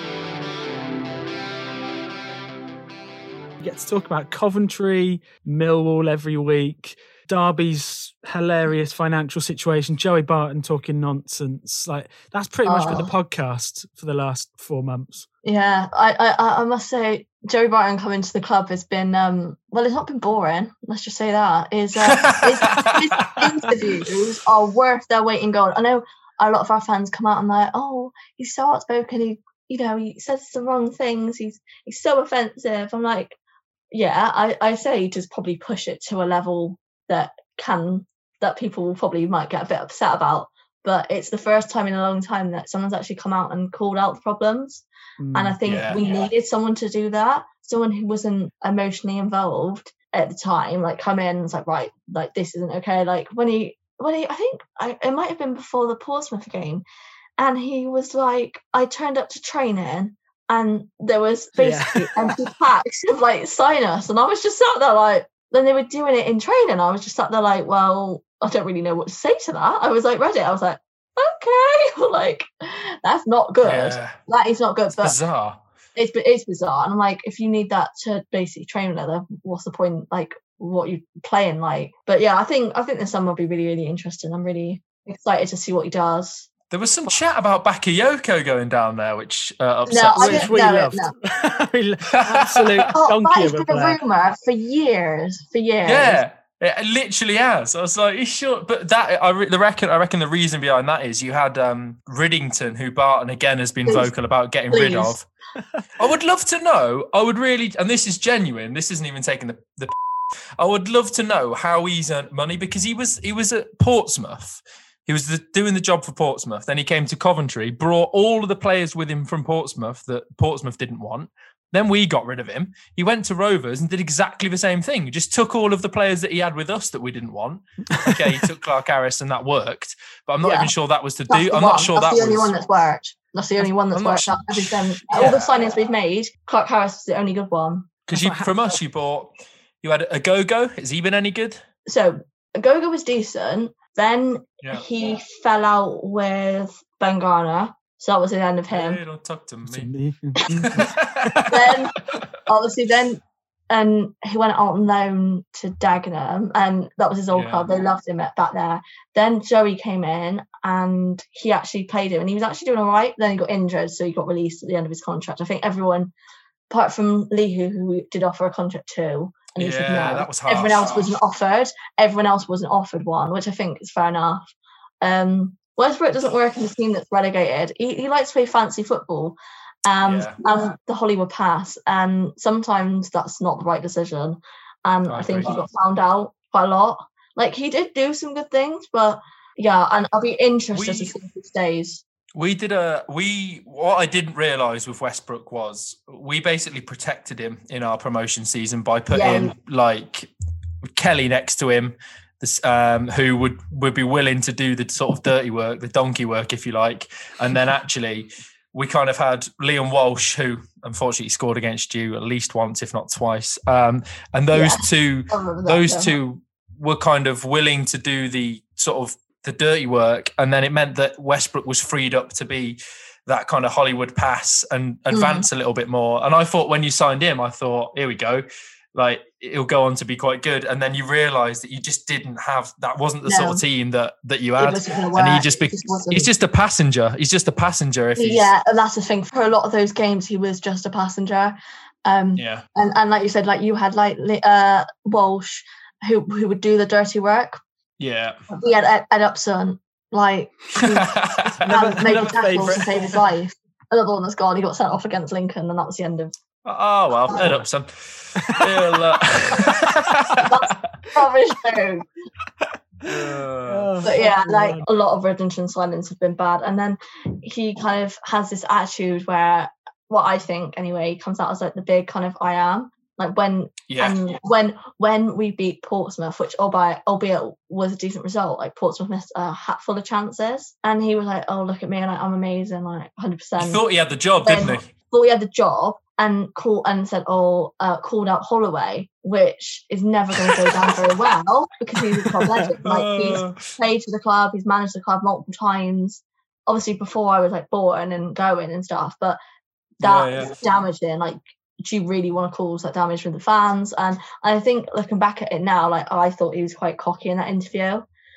We get to talk about Coventry, Millwall every week, Derby's hilarious financial situation, Joey Barton talking nonsense. Like, that's pretty much oh. been the podcast for the last four months. Yeah, I, I I must say, Joey Barton coming to the club has been, um, well, it's not been boring. Let's just say that. His, uh, his, his interviews are worth their weight in gold. I know a lot of our fans come out and like, oh, he's so outspoken. He, you know, he says the wrong things. He's he's so offensive. I'm like, yeah, I, I say just probably push it to a level that can, that people will probably might get a bit upset about. But it's the first time in a long time that someone's actually come out and called out the problems. Mm, and I think yeah, we yeah. needed someone to do that. Someone who wasn't emotionally involved at the time, like come in and was like, right, like this isn't okay. Like when he, when he, I think I, it might have been before the Portsmouth game. And he was like, I turned up to training and there was basically yeah. empty packs of like sign us. And I was just sat there like, then they were doing it in training. I was just sat there like, well, I don't really know what to say to that. I was like, read it. I was like, okay, like that's not good. Yeah. That is not good. It's but bizarre. It's it's bizarre. And I'm like, if you need that to basically train together, what's the point? Like, what you playing like? But yeah, I think I think this summer will be really really interesting. I'm really excited to see what he does. There was some chat about Bakayoko going down there, which uh, upset no, me. Which we no, loved. No. Absolute oh, donkey that of a has been a rumour for years, for years. Yeah, it literally has. I was like, he's sure. But that, I, re- the reckon, I reckon the reason behind that is you had um, Riddington, who Barton again has been Please. vocal about getting Please. rid of. I would love to know, I would really, and this is genuine, this isn't even taking the, the I would love to know how he's earned money, because he was he was at Portsmouth. He was the, doing the job for Portsmouth. Then he came to Coventry, brought all of the players with him from Portsmouth that Portsmouth didn't want. Then we got rid of him. He went to Rovers and did exactly the same thing. He just took all of the players that he had with us that we didn't want. Okay, he took Clark Harris and that worked. But I'm not yeah. even sure that was to that's do. I'm one. not sure that's that was... the only one that's worked. That's the only one that's worked. Sure. That done, yeah. All the signings we've made, Clark Harris is the only good one. Because from us, you bought... You had a Go-Go. Has he been any good? So, a Go-Go was decent. Then yeah. he yeah. fell out with Ben Garner. So that was the end of him. Hey, don't talk to me. Then, obviously, then and he went on loan to Dagenham, and that was his old Yeah. club. They loved him at, back there. Then Joey came in, and he actually played him, and he was actually doing all right. Then he got injured, so he got released at the end of his contract. I think everyone, apart from Lee, who, who did offer a contract too, and he said Yeah, no. that was harsh. Everyone else wasn't offered. Everyone else wasn't offered one, which I think is fair enough. Um, Westbrook doesn't work in a team that's relegated. He, he likes to play fancy football. Um, Yeah. and the Hollywood pass, and sometimes that's not the right decision. And I I, think agree. he got found out quite a lot. Like, he did do some good things, but yeah, and I'll be interested We- to see if he stays. We did a we what I didn't realise with Westbrook was we basically protected him in our promotion season by putting Yeah. like Kelly next to him, this um who would would be willing to do the sort of dirty work, the donkey work, if you like. And then actually we kind of had Liam Walsh, who unfortunately scored against you at least once, if not twice. Um, and those Yeah. two I remember that, those yeah. two were kind of willing to do the sort of the dirty work, and then it meant that Westbrook was freed up to be that kind of Hollywood pass and advance Mm. a little bit more. And I thought when you signed him, I thought, here we go, like he'll go on to be quite good. And then you realise that you just didn't have that wasn't the No. sort of team that that you It had. wasn't gonna And he work. just, It be, just wasn't. he's just a passenger. He's just a passenger. If he's Yeah, and that's the thing. For a lot of those games, he was just a passenger. Um, yeah. and, and like you said, like you had like uh, Walsh, who who would do the dirty work. Yeah. We had Ed, Ed Upson, like who Another- um, made another tackles favourite. to save his life. Another one that's gone. He got sent off against Lincoln, and that was the end of. Oh well, head up, son. He'll, uh... Rubbish joke. Oh, But yeah, fucking like hell. a lot of Reddington signings have been bad, and then he kind of has this attitude where, what I think anyway, he comes out as like the big kind of I am. Like when yeah. and when when we beat Portsmouth, which albeit albeit was a decent result, like Portsmouth missed a hat full of chances, and he was like, "Oh, look at me, and like, I'm amazing, like one hundred percent." He thought he had the job, Then- didn't he? Thought he had the job, and called and said, "Oh, uh, called out Holloway," which is never going to go down very well because he's a club legend. Like he's Uh, played for the club, he's managed the club multiple times. Obviously, before I was like born and going and stuff, but Yeah, that's yeah. damaging. Like, do you really want to cause that damage with the fans? And I think looking back at it now, like I thought he was quite cocky in that interview.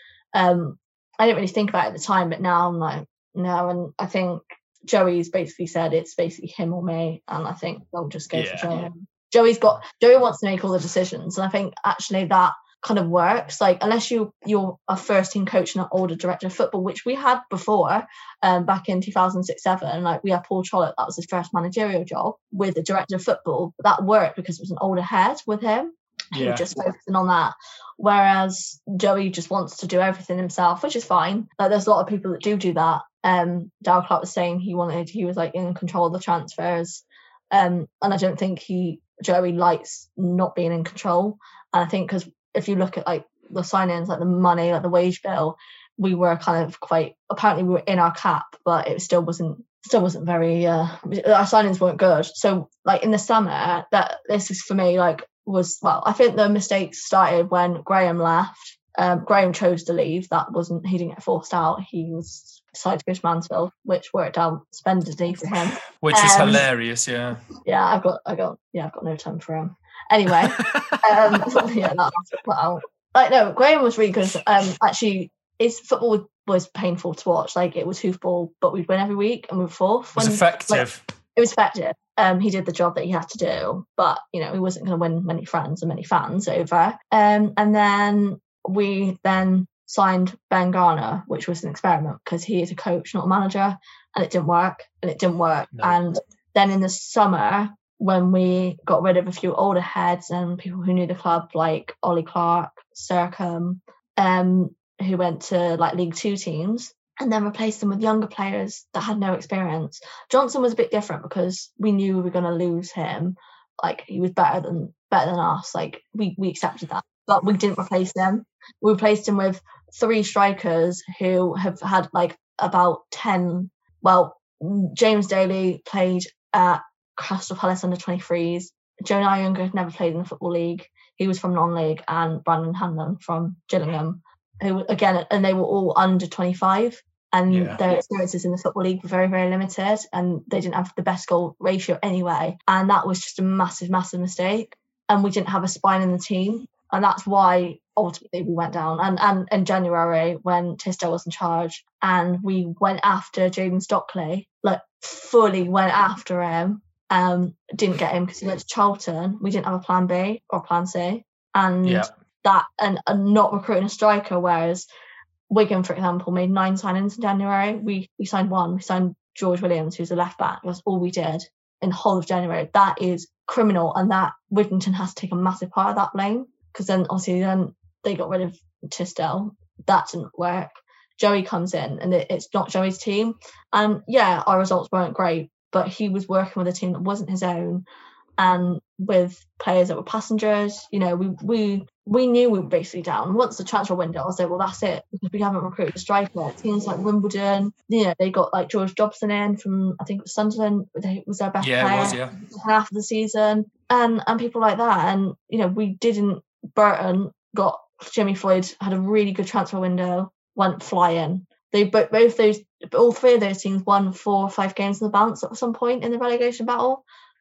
Um, I didn't really think about it at the time, but now I'm like, no. And I think Joey's basically said it's basically him or me, and I think they'll just go Yeah. for Joey. Joey's got Joey wants to make all the decisions, and I think actually that kind of works. Like unless you you're a first team coach and an older director of football, which we had before, um, back in two thousand six seven, like we had Paul Trollope, that was his first managerial job with the director of football. But that worked because it was an older head with him who Yeah. was just focusing on that. Whereas Joey just wants to do everything himself, which is fine. Like there's a lot of people that do do that. Um, Darryl Clark was saying he wanted, he was like in control of the transfers. Um, and I don't think he, Joey likes not being in control. And I think because if you look at like the signings, like the money, like the wage bill, we were kind of quite, apparently we were in our cap, but it still wasn't, still wasn't very, uh, our signings weren't good. So like in the summer, that this is for me, like was, well, I think the mistakes started when Graham left. Um, Graham chose to leave. That wasn't, he didn't get forced out. He was decided to go to Mansfield, which worked out splendidly for him. Which is Um, hilarious, yeah. Yeah, I've got, I got, yeah, I've got no time for him. Anyway, um, yeah, that was put out. Like, no, Graham was really good. Um, actually, his football was, was painful to watch. Like, it was hoofball, but we'd win every week and we were fourth. It was When- effective. Like, it was effective. Um, he did the job that he had to do, but you know, he wasn't going to win many friends and many fans over. Um, and then we then signed Ben Garner, which was an experiment because he is a coach, not a manager, and it didn't work. And it didn't work. No. And then in the summer, when we got rid of a few older heads and people who knew the club, like Ollie Clark, Sercombe, um, who went to like League Two teams, and then replaced them with younger players that had no experience. Johnson was a bit different because we knew we were going to lose him. Like he was better than better than us. Like we we accepted that, but we didn't replace him. We replaced him with three strikers who have had like about ten. Well, James Daly played at Crystal Palace under twenty-threes. Joe Nyunger had never played in the Football League. He was from non-league, and Brandon Hanlon from Gillingham, who again, and they were all under twenty-five, and Yeah. their experiences in the Football League were very, very limited, and they didn't have the best goal ratio anyway, and that was just a massive, massive mistake. and we didn't have a spine in the team. And that's why ultimately we went down. And and in January, when Tisdale was in charge, and we went after Jaden Stockley, like fully went after him, um, didn't get him because he went to Charlton. We didn't have a plan B or plan C. And Yeah. that and, and not recruiting a striker, whereas Wigan, for example, made nine signings in January. We we signed one. We signed George Williams, who's a left back. That's all we did in the whole of January. That is criminal, and that Wigginton has to take a massive part of that blame, because then obviously then they got rid of Tisdale. That didn't work. Joey comes in, and it, it's not Joey's team. And yeah, our results weren't great, but he was working with a team that wasn't his own, and with players that were passengers. You know, we we we knew we were basically down. Once the transfer window, I was like, well, that's it, because we haven't recruited a striker. Teams like Wimbledon, you know, they got like George Dobson in from, I think it was Sunderland, they was their best Yeah, player it was, yeah. half of the season, and and people like that. And you know, we didn't. Burton got Jimmy Floyd, had a really good transfer window, went flying. They both both those all three of those teams won four or five games in the balance at some point in the relegation battle.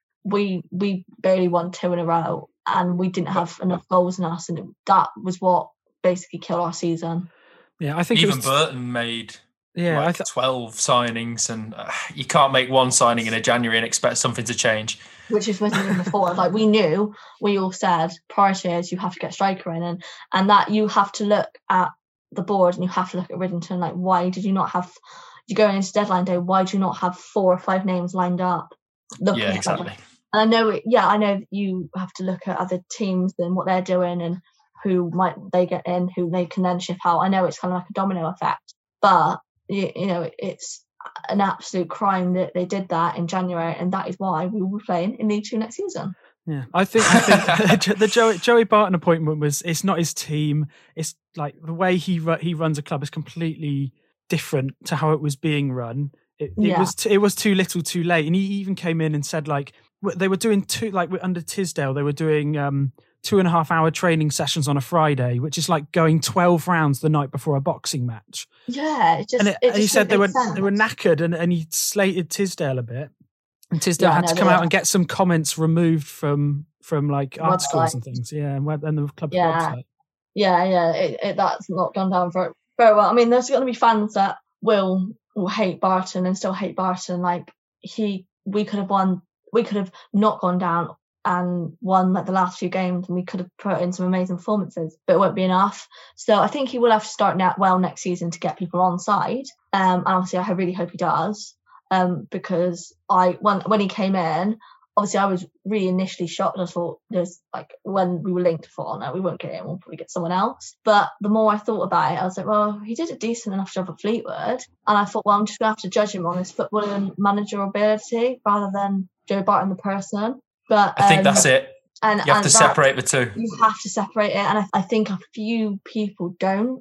We we barely won two in a row, and we didn't have enough goals in us, and it, that was what basically killed our season. Yeah, I think even it was, Burton made yeah, like I th- twelve signings, and uh, you can't make one signing in a January and expect something to change. Which is wasn't even before. Like we knew, we all said prior to years, you have to get a striker in, and and that you have to look at the board and you have to look at Riddington. Like, why did you not have? You go into deadline day. Why do you not have four or five names lined up? Looking Yeah, at exactly. them? And I know, it, yeah, I know you have to look at other teams and what they're doing and who might they get in, who they can then ship out. I know it's kind of like a domino effect, but you, you know, it's an absolute crime that they did that in January, and that is why we will be playing in League Two next season. Yeah, I think I think the Joey, Joey Barton appointment was, it's not his team. It's like the way he he runs a club is completely different to how it was being run. It, it Yeah. was t- it was too little, too late. And he even came in and said, like, they were doing two, like under Tisdale, they were doing um, two and a half hour training sessions on a Friday, which is like going twelve rounds the night before a boxing match. Yeah, it just. And, it, it and he just said they didn't were make they were sense. knackered, and, and he slated Tisdale a bit. And Tisdale Yeah, had no, to they come out were. and get some comments removed from from like articles Website. and things. Yeah, and, web, and the club's Yeah. website. Yeah, yeah, it, it, that's not gone down very, very well. I mean, there's going to be fans that will will hate Barton and still hate Barton. Like he, we could have won, we could have not gone down and won like the last few games, and we could have put in some amazing performances, but it won't be enough. So I think he will have to start net well next season to get people on side. Um, and obviously, I really hope he does. Um, because I when when he came in, obviously I was really initially shocked. I thought there's like when we were linked, I thought, oh no, we won't get him, we'll probably get someone else. But the more I thought about it, I was like, well, he did a decent enough job at Fleetwood, and I thought, well, I'm just gonna have to judge him on his football and managerial ability rather than Joe Barton the person. But I think um, that's it. And You have and to that- separate the two. You have to separate it, and I, I think a few people don't,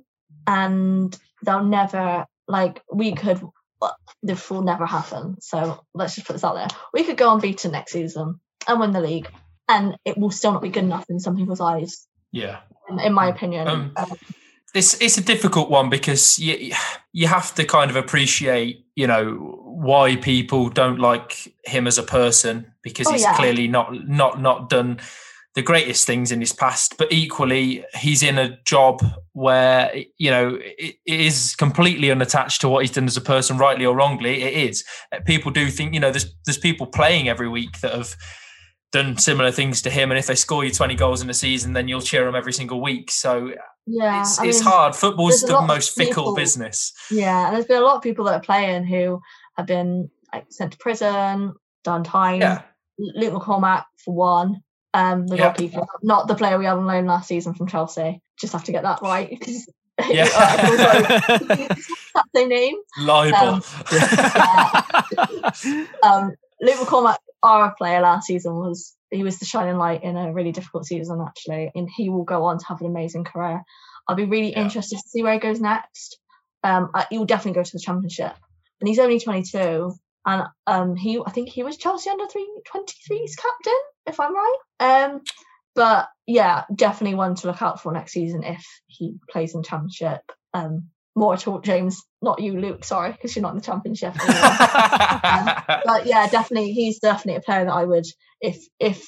and they'll never like we could. Well, this will never happen. So let's just put this out there. We could go unbeaten next season and win the league, and it will still not be good enough in some people's eyes, Yeah. in, in my opinion. Um, Um, It's it's a difficult one because you you have to kind of appreciate, you know, why people don't like him as a person, because Oh, he's yeah. clearly not not not done the greatest things in his past, but equally he's in a job where, you know, it, it is completely unattached to what he's done as a person, rightly or wrongly. It is. People do think, you know, there's there's people playing every week that have done similar things to him, and if they score you twenty goals in a season, then you'll cheer them every single week. So yeah, it's I it's mean, hard. Football's there's a the lot of most fickle people- business. Yeah, and there's been a lot of people that are playing who have been like sent to prison, done time. Yeah. Luke McCormack for one. Um, the Yeah. goalkeeper, not the player we had on loan last season from Chelsea. Just have to get that right. Yeah. That same name. Libel. Um, Um, Luke McCormack, our player last season, was he was the shining light in a really difficult season actually, and he will go on to have an amazing career. I'll be really Yeah. interested interested to see where he goes next. Um, I, he will definitely go to the Championship, and he's only twenty-two. And um, he, I think he was Chelsea under twenty-three's captain, if I'm right. Um, but yeah, definitely one to look out for next season if he plays in the Championship. Um, more to James, not you, Luke. Sorry, because you're not in the Championship anymore. um, but yeah, definitely, he's definitely a player that I would, if if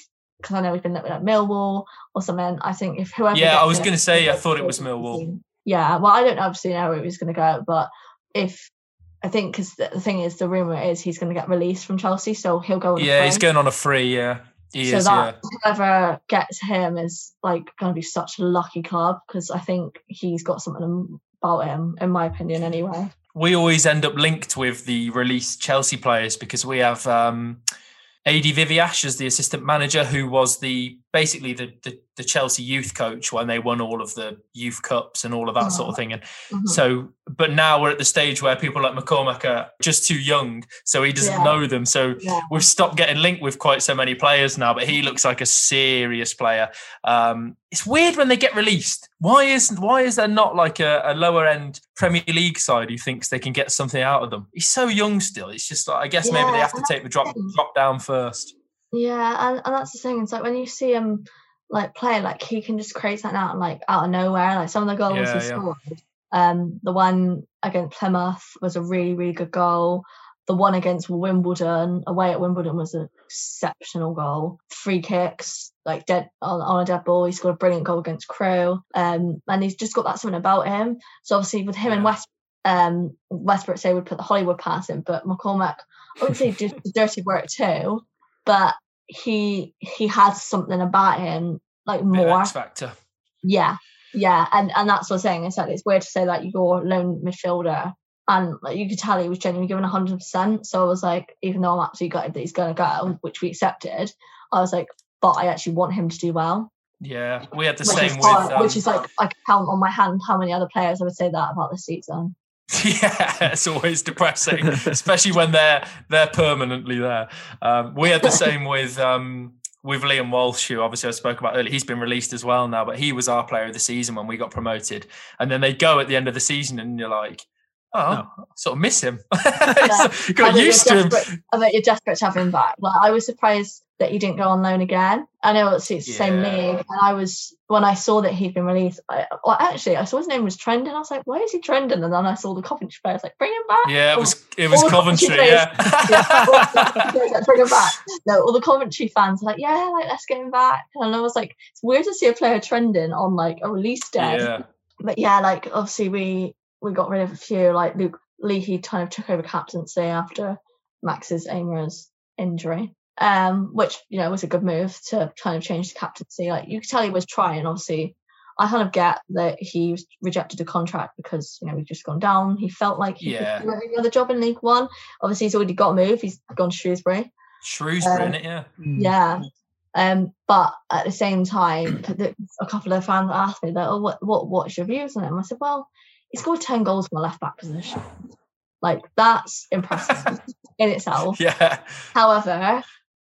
because I know we've been looking at Millwall or something. I think if whoever. Yeah, I was going to say, I thought it was Millwall. Yeah, well, I don't obviously know where he was going to go, but if I think because the, the thing is, the rumor is he's going to get released from Chelsea, so he'll go on. Yeah, a free. he's going on a free. Yeah, he so is. that Yeah. whoever gets him is like going to be such a lucky club, because I think he's got something about him, in my opinion, anyway. We always end up linked with the released Chelsea players because we have um, Adi Viviash as the assistant manager, who was the basically the, the the Chelsea youth coach when they won all of the youth cups and all of that Mm-hmm. sort of thing. And Mm-hmm. so, but now we're at the stage where people like McCormack are just too young, so he doesn't Yeah. know them. So Yeah. we've stopped getting linked with quite so many players now, but he looks like a serious player. Um, it's weird when they get released. Why is why is there not like a, a lower end Premier League side who thinks they can get something out of them? He's so young still. It's just like, I guess maybe they Yeah, have to take the drop drop down first. Yeah, and, and that's the thing. It's like when you see him like play, like he can just create something out like out of nowhere. Like some of the goals Yeah, he yeah. scored. Um, the one against Plymouth was a really, really good goal. The one against Wimbledon, away at Wimbledon, was an exceptional goal. Free kicks, like dead on, on a dead ball. He scored a brilliant goal against Crewe. Um, and he's just got that something about him. So obviously with him and Yeah. West, um, Westbrook say would put the Hollywood pass in, but McCormack, I wouldn't say did the dirty work too, but he he has something about him, like Bit of more. X factor. Yeah, yeah, and and that's what I'm saying. It's like it's weird to say that you're a lone midfielder, and like you could tell he was genuinely given one hundred percent. So I was like, even though I'm absolutely gutted that he's going to go, which we accepted, I was like, but I actually want him to do well. Yeah, we had the Which same is with. hard, Um, which is like I can count on my hand how many other players I would say that about this season. Yeah, it's always depressing, especially when they're they're permanently there. Um, we had the same with um, with Liam Walsh, who obviously I spoke about earlier. He's been released as well now, but he was our player of the season when we got promoted. And then they go at the end of the season, and you're like, oh, No. I sort of miss him. Yeah. You got I bet used you're to him. desperate- I bet you're desperate to have him back. Like I was surprised that he didn't go on loan again. I know it's, it's the same Yeah. league, and I was when I saw that he'd been released. I, well, actually, I saw his name was trending. I was like, "Why is he trending?" And then I saw the Coventry player. I was like, "Bring him back!" Yeah, it All- was it was all the Coventry. Coventry Yeah. yeah, all the Coventry players, like, bring him back. No, all the Coventry fans are like, "Yeah, like let's get him back." And I was like, "It's weird to see a player trending on like a release day." Yeah. But yeah, like obviously we we got rid of a few. Like Luke Leahy kind of took over captaincy after Max's Amers injury, um, which you know was a good move to kind of change the captaincy. Like you could tell he was trying. Obviously, I kind of get that he rejected a contract because you know we've just gone down. He felt like he Yeah. could do another job in League One. Obviously, he's already got a move. He's gone to Shrewsbury. Shrewsbury, Um, innit? Yeah. Mm. Yeah. Um, but at the same time, the- a couple of fans asked me that, "Oh, what, what, what's your views on him?" I said, "Well, he scored ten goals from a left back position. Like that's impressive in itself. Yeah. However,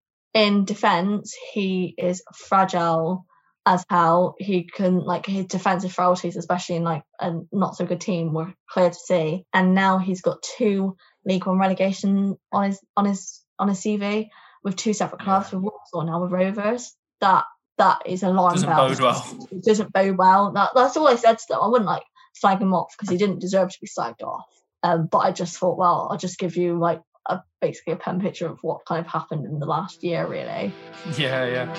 in defence, he is fragile as hell. He can like his defensive frailties, especially in like a not so good team, were clear to see. And now he's got two League One relegation on his on his on his C V with two separate clubs, with Walsall now with Rovers. That that is an alarm Doesn't bell. bode well. It doesn't bode well. That, that's all I said to them. I wouldn't like slag him off because he didn't deserve to be slagged off. Um, but I just thought, well, I'll just give you like a basically a pen picture of what kind of happened in the last year, really. Yeah, yeah.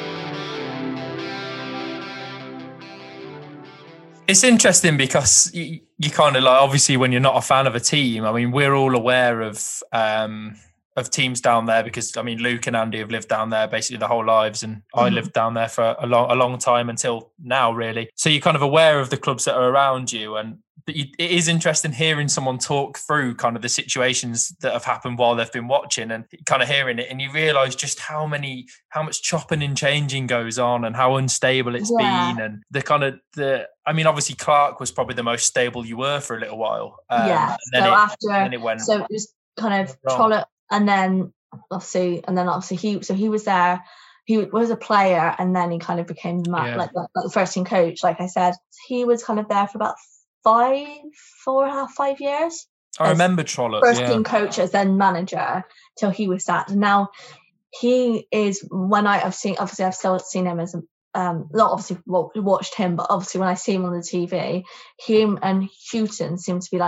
It's interesting because you, you kind of like, obviously when you're not a fan of a team, I mean, we're all aware of um, of teams down there because, I mean, Luke and Andy have lived down there basically their whole lives, and I Mhm. lived down there for a long, a long time until now, really. So you're kind of aware of the clubs that are around you, and but you, it is interesting hearing someone talk through kind of the situations that have happened while they've been watching and kind of hearing it, and you realise just how many, how much chopping and changing goes on, and how unstable it's Yeah. been, and the kind of the. I mean, obviously Clark was probably the most stable you were for a little while. Um, yeah. and then So it, after, then it went. so it was kind of wrong. Trollope, and then obviously, and then obviously he, so he was there. He was a player, and then he kind of became the ma- Yeah. like, the, like the first team coach. Like I said, he was kind of there for about five, four and a half, five years. I as remember Trollope. First Yeah. team coach as then manager till he was sacked. And now he is, when I, I've seen, obviously I've still seen him as a, um, not obviously wa- watched him, but obviously when I see him on the T V, him and Houghton seem to be like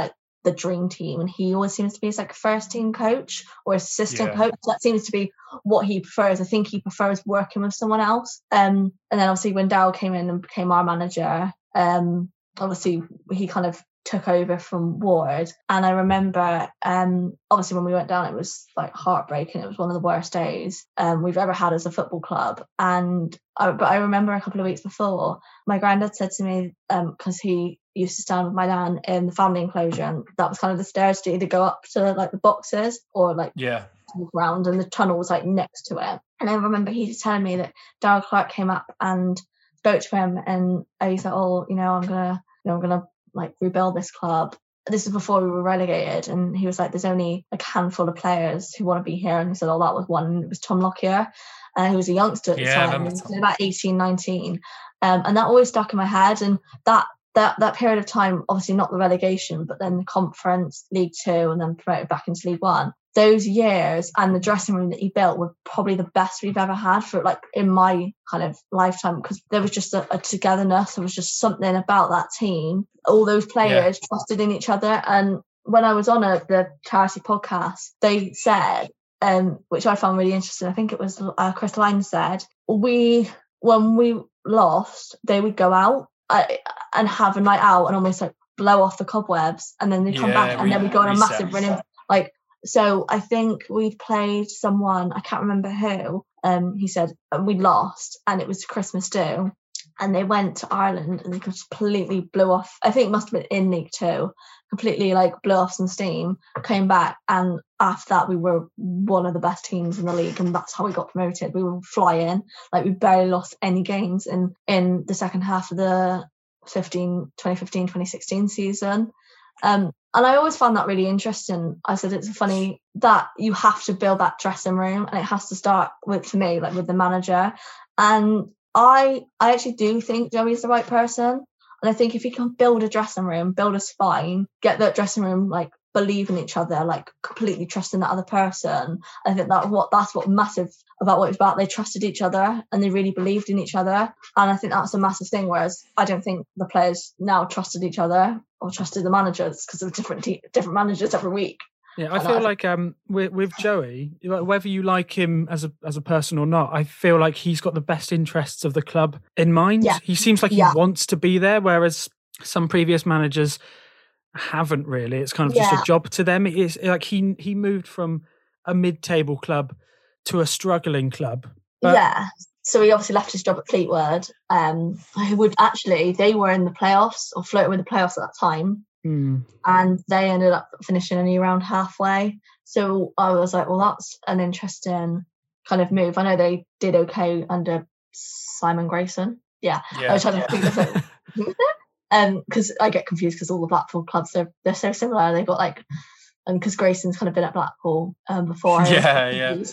the dream team, and he always seems to be his like first team coach or assistant Yeah. coach. That seems to be what he prefers. I think he prefers working with someone else. Um, and then obviously when Daryl came in and became our manager, um, obviously he kind of took over from Ward. And I remember, um, obviously when we went down, it was like heartbreaking. It was one of the worst days um, we've ever had as a football club. And I, but I remember a couple of weeks before, my granddad said to me, because um, he used to stand with my nan in the family enclosure, and that was kind of the stairs to either go up to like the boxes or like yeah. to the ground, and the tunnel was like next to it. And I remember he was telling me that Daryl Clark came up and spoke to him, and he's like, oh, you know, I'm gonna, you know, I'm gonna like rebuild this club. This is before we were relegated, and he was like, there's only like a handful of players who want to be here, and he said, oh, that was one, and it was Tom Lockyer, uh, who was a youngster at the Yeah, I time, remember he was Tom. about eighteen, nineteen, um, and that always stuck in my head. And that that that period of time, obviously not the relegation, but then the conference, League Two, and then promoted back into League One, those years and the dressing room that he built were probably the best we've ever had for like in my kind of lifetime, because there was just a, a togetherness. There was just something about that team. All those players yeah. trusted in each other. And when I was on a, the charity podcast, they said, um, which I found really interesting, I think it was uh, Chris Lyne said, we, when we lost, they would go out uh, and have a night out and almost like blow off the cobwebs, and then they come yeah, back and re- then we go on a reset. massive running, like, so I think we played someone, I can't remember who, um, he said, we lost, and it was Christmas do, and they went to Ireland and they completely blew off, I think it must have been in League Two, completely like blew off some steam, came back, and after that we were one of the best teams in the league, and that's how we got promoted. We were flying, like we barely lost any games in, in the second half of the fifteen, twenty fifteen, twenty sixteen season. Um, and I always found that really interesting. I said it's funny that you have to build that dressing room, and it has to start with, for me, like with the manager. And I I actually do think Joey's the right person. And I think if you can build a dressing room, build a spine, get that dressing room like believe in each other, like completely trusting that other person, I think that what that's what massive about what it's about. They trusted each other and they really believed in each other, and I think that's a massive thing. Whereas I don't think the players now trusted each other or trusted the managers, because of different te- different managers every week. Yeah, I feel like um, with, with Joey, whether you like him as a as a person or not, I feel like he's got the best interests of the club in mind. Yeah. He seems like he yeah. wants to be there, whereas some previous managers haven't really. It's kind of just yeah. a job to them. It's like he he moved from a mid-table club to a struggling club. But yeah. So he obviously left his job at Fleetwood. Um, who would actually, they were in the playoffs or flirting with the playoffs at that time. Mm. And they ended up finishing only around halfway. So I was like, well, that's an interesting kind of move. I know they did okay under Simon Grayson. Yeah. yeah. I was trying to think of it. Um, because I get confused because all the Blackpool clubs, they're, they're so similar. They've got like, and because Grayson's kind of been at Blackpool um, before. Yeah, yeah.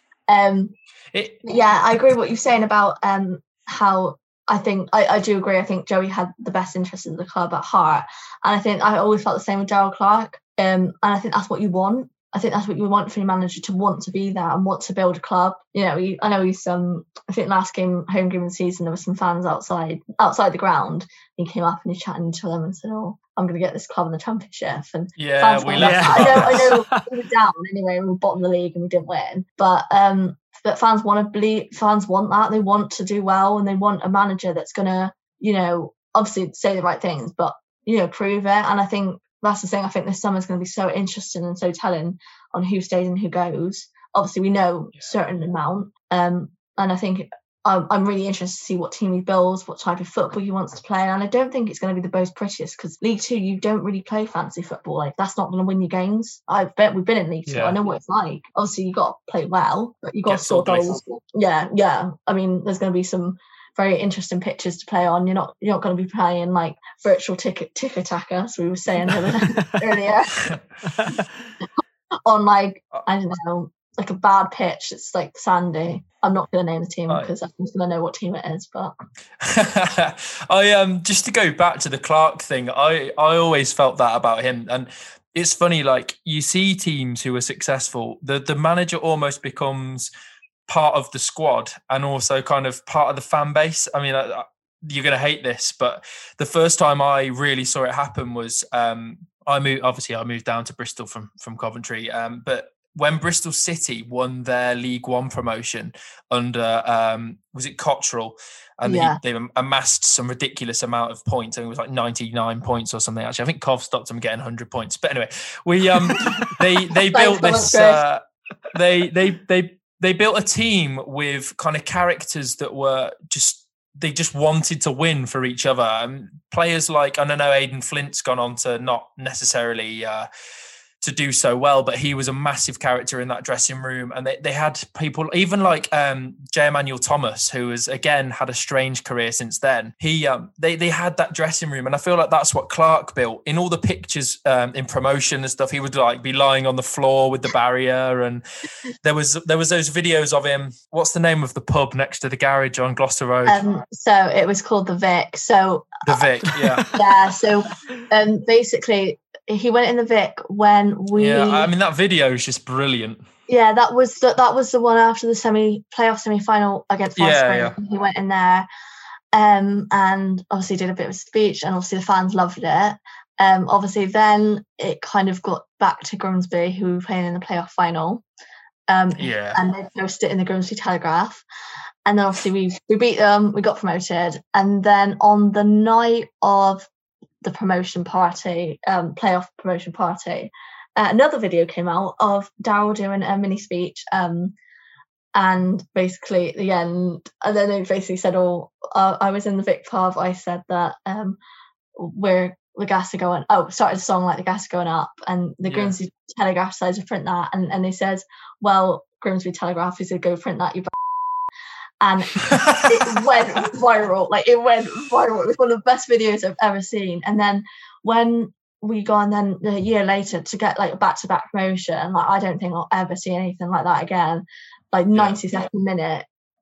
Um, it, yeah, I agree with what you're saying about um, how I think, I, I do agree. I think Joey had the best interests of the club at heart. And I think I always felt the same with Daryl Clark. Um, and I think that's what you want. I think that's what you want from your manager, to want to be there and want to build a club. You know, he, I know he's um I think last game, home game of the season, there were some fans outside outside the ground. He came up and he's chatting to them and said, "Oh, I'm going to get this club in the championship." And yeah, fans we were left. like, I know, I know, we were down anyway. We were bottom of the league and we didn't win. But um, but fans want to believe. Fans want that. They want to do well, and they want a manager that's going to, you know, obviously say the right things, but you know, prove it. And I think that's the thing. I think this summer is going to be so interesting and so telling on who stays and who goes. Obviously, we know yeah. a certain amount, um, and I think I'm, I'm really interested to see what team he builds, what type of football he wants to play. And I don't think it's going to be the most prettiest, because League Two, you don't really play fancy football. Like, that's not going to win you games. I bet we've been in League Two. Yeah. I know what it's like. Obviously, you got to play well, but you got Get to score sort of goals. Yeah, yeah. I mean, there's going to be some very interesting pitches to play on. You're not you're not going to be playing like virtual ticket tick attacker, as we were saying earlier. On like, I don't know, like a bad pitch. It's like sandy. I'm not going to name the team because I'm just going to know what team it is. But I um just to go back to the Clark thing, I I always felt that about him. And it's funny, like, you see teams who are successful, the the manager almost becomes part of the squad and also kind of part of the fan base. I mean, I, you're going to hate this, but the first time I really saw it happen was um, I moved, obviously I moved down to Bristol from, from Coventry. Um, but when Bristol City won their League One promotion under, um, was it Cottrell? And Yeah. he, they amassed some ridiculous amount of points. I think it was like ninety-nine points or something. Actually, I think Cov stopped them getting one hundred points. But anyway, we um they they built this. Uh, they they they they built a team with kind of characters that were just. They just wanted to win for each other. And players like, I don't know, Aidan Flint's gone on to not necessarily uh, to do so well, but he was a massive character in that dressing room. And they, they had people, even like um, J. Emmanuel Thomas, who has, again, had a strange career since then. He, um, they, they had that dressing room. And I feel like that's what Clark built. In all the pictures um, in promotion and stuff, he would like be lying on the floor with the barrier. And there was there was those videos of him. What's the name of the pub next to the garage on Gloucester Road? Um, so it was called the Vic. So the Vic, yeah. Yeah, so um, basically... he went in the Vic when we. Yeah, I mean that video is just brilliant. Yeah, that was the, that was the one after the semi playoff semi final against Forest yeah, Green. yeah. He went in there, um, and obviously did a bit of a speech, and obviously the fans loved it. Um, obviously then it kind of got back to Grimsby, who were playing in the playoff final. Um, yeah, and they posted it in the Grimsby Telegraph, and then obviously we we beat them, we got promoted, and then on the night of the promotion party, um, playoff promotion party, uh, another video came out of Daryl doing a mini speech, um, and basically at the end, and then he basically said, "Oh, uh, I was in the Vic pub. I said that um, we're the gas are going. Oh, started a song like the gas are going up, and the yeah. Grimsby Telegraph decided to print that, and and they said, well, Grimsby Telegraph is to go print that, you." And it went viral, like it went viral. It was one of the best videos I've ever seen. And then when we gone then a year later to get like a back-to-back promotion, like I don't think I'll ever see anything like that again. Like ninety yeah. second minute,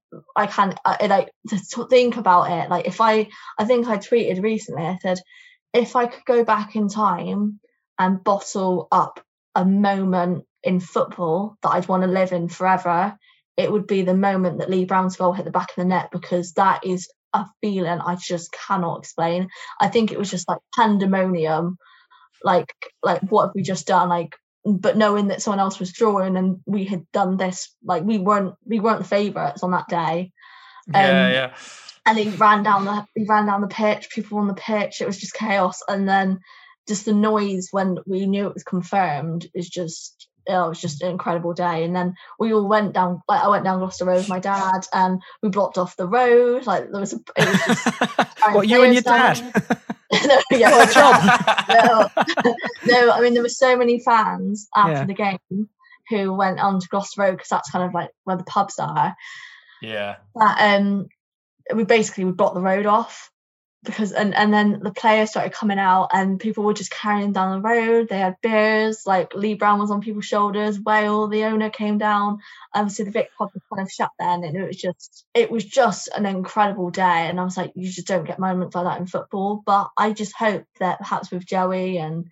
I can't I, like to think about it. Like if I, I think I tweeted recently, I said, if I could go back in time and bottle up a moment in football that I'd want to live in forever, it would be the moment that Lee Brown's goal hit the back of the net, because that is a feeling I just cannot explain. I think it was just like pandemonium, like like what have we just done? Like, but knowing that someone else was drawing and we had done this, like we weren't we weren't the favourites on that day. Um, yeah, yeah. And he ran down the he ran down the pitch, people on the pitch. It was just chaos, and then just the noise when we knew it was confirmed is just. It was just an incredible day. And then we all went down, like I went down Gloucester Road with my dad, and we blocked off the road. Like there was a, it was just what, you and your dad? no, yeah, what job? no, no, I mean there were so many fans after yeah. the game who went on to Gloucester Road, because that's kind of like where the pubs are. Yeah. That um, we basically we blocked the road off. Because and, and then the players started coming out, and people were just carrying down the road. They had beers, like Lee Brown was on people's shoulders. Whale, the owner, came down. Obviously, the Vic pub was kind of shut then, and it was just it was just an incredible day. And I was like, you just don't get moments like that in football. But I just hope that perhaps with Joey and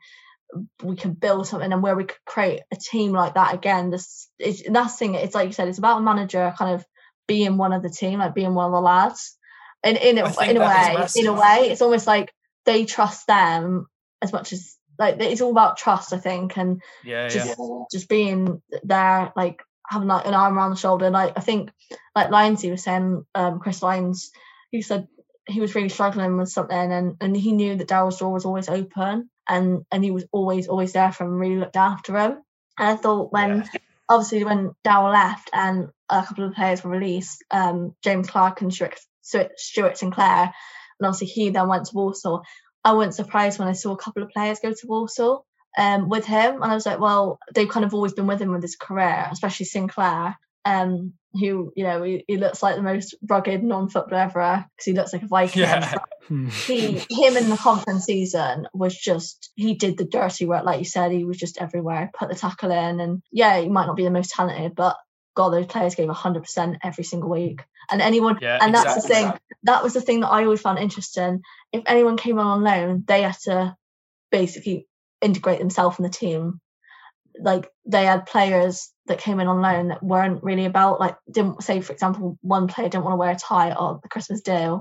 we can build something, and where we could create a team like that again. This is that's the thing. It's like you said, it's about a manager kind of being one of the team, like being one of the lads. In in a, in a way, in a way, it's almost like they trust them as much as like it's all about trust, I think, and yeah, just yeah. just being there, like having like an arm around the shoulder. Like I think, like Lyonsy was saying, um, Chris Lyons, he said he was really struggling with something, and and he knew that Daryl's door was always open, and and he was always always there for him, really looked after him. And I thought when yeah. obviously when Daryl left and a couple of players were released, um, James Clark and Stuart. Stuart Sinclair, and obviously he then went to Walsall. I wasn't surprised when I saw a couple of players go to Walsall um, with him, and I was like, well, they've kind of always been with him with his career, especially Sinclair, um, who, you know, he, he looks like the most rugged non-footballer ever, because he looks like a Viking. Yeah. he, him in the conference season was just, he did the dirty work, like you said. He was just everywhere, put the tackle in, and yeah, he might not be the most talented, but God, those players gave one hundred percent every single week. And anyone, yeah, and that's exactly. the thing, that was the thing that I always found interesting. If anyone came on on loan, they had to basically integrate themselves in the team. Like they had players that came in on loan that weren't really about, like, didn't say, for example, one player didn't want to wear a tie on the Christmas deal.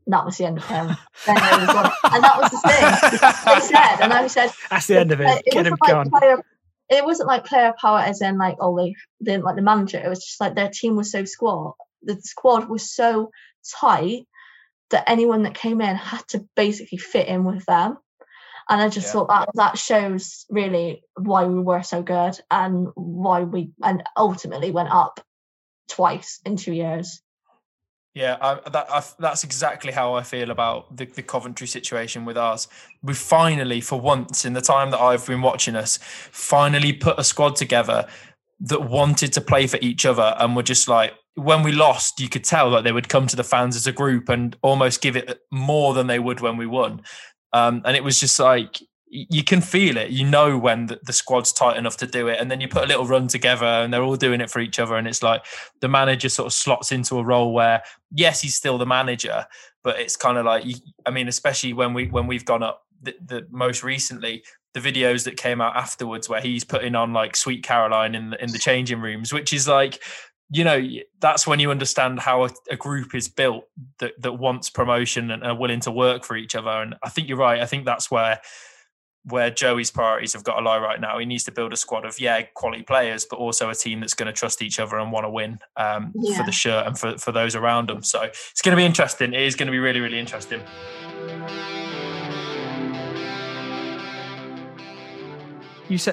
that was the end of him. Then he was gone. And that was the thing they said. And I said, that's the end of it. it Get him like gone. Player, it wasn't like player power as in like, oh, they didn't like the manager. It was just like their team was so squad. The squad was so tight that anyone that came in had to basically fit in with them. And I just yeah. thought that that shows really why we were so good and why we and ultimately went up twice in two years. Yeah, I, that, I, that's exactly how I feel about the, the Coventry situation with ours. We finally, for once in the time that I've been watching us, finally put a squad together that wanted to play for each other and were just like, when we lost, you could tell that they would come to the fans as a group and almost give it more than they would when we won. Um, and it was just like, you can feel it, you know, when the, the squad's tight enough to do it. And then you put a little run together and they're all doing it for each other. And it's like the manager sort of slots into a role where, yes, he's still the manager, but it's kind of like, I mean, especially when, we, when we've gone up the, the most recently, the videos that came out afterwards where he's putting on like Sweet Caroline in the, in the changing rooms, which is like, you know, that's when you understand how a, a group is built that, that wants promotion and are willing to work for each other. And I think you're right. I think that's where where Joey's priorities have got to lie right now. He needs to build a squad of, yeah, quality players, but also a team that's going to trust each other and want to win um, yeah. for the shirt and for, for those around them. So it's going to be interesting. It is going to be really, really interesting. You said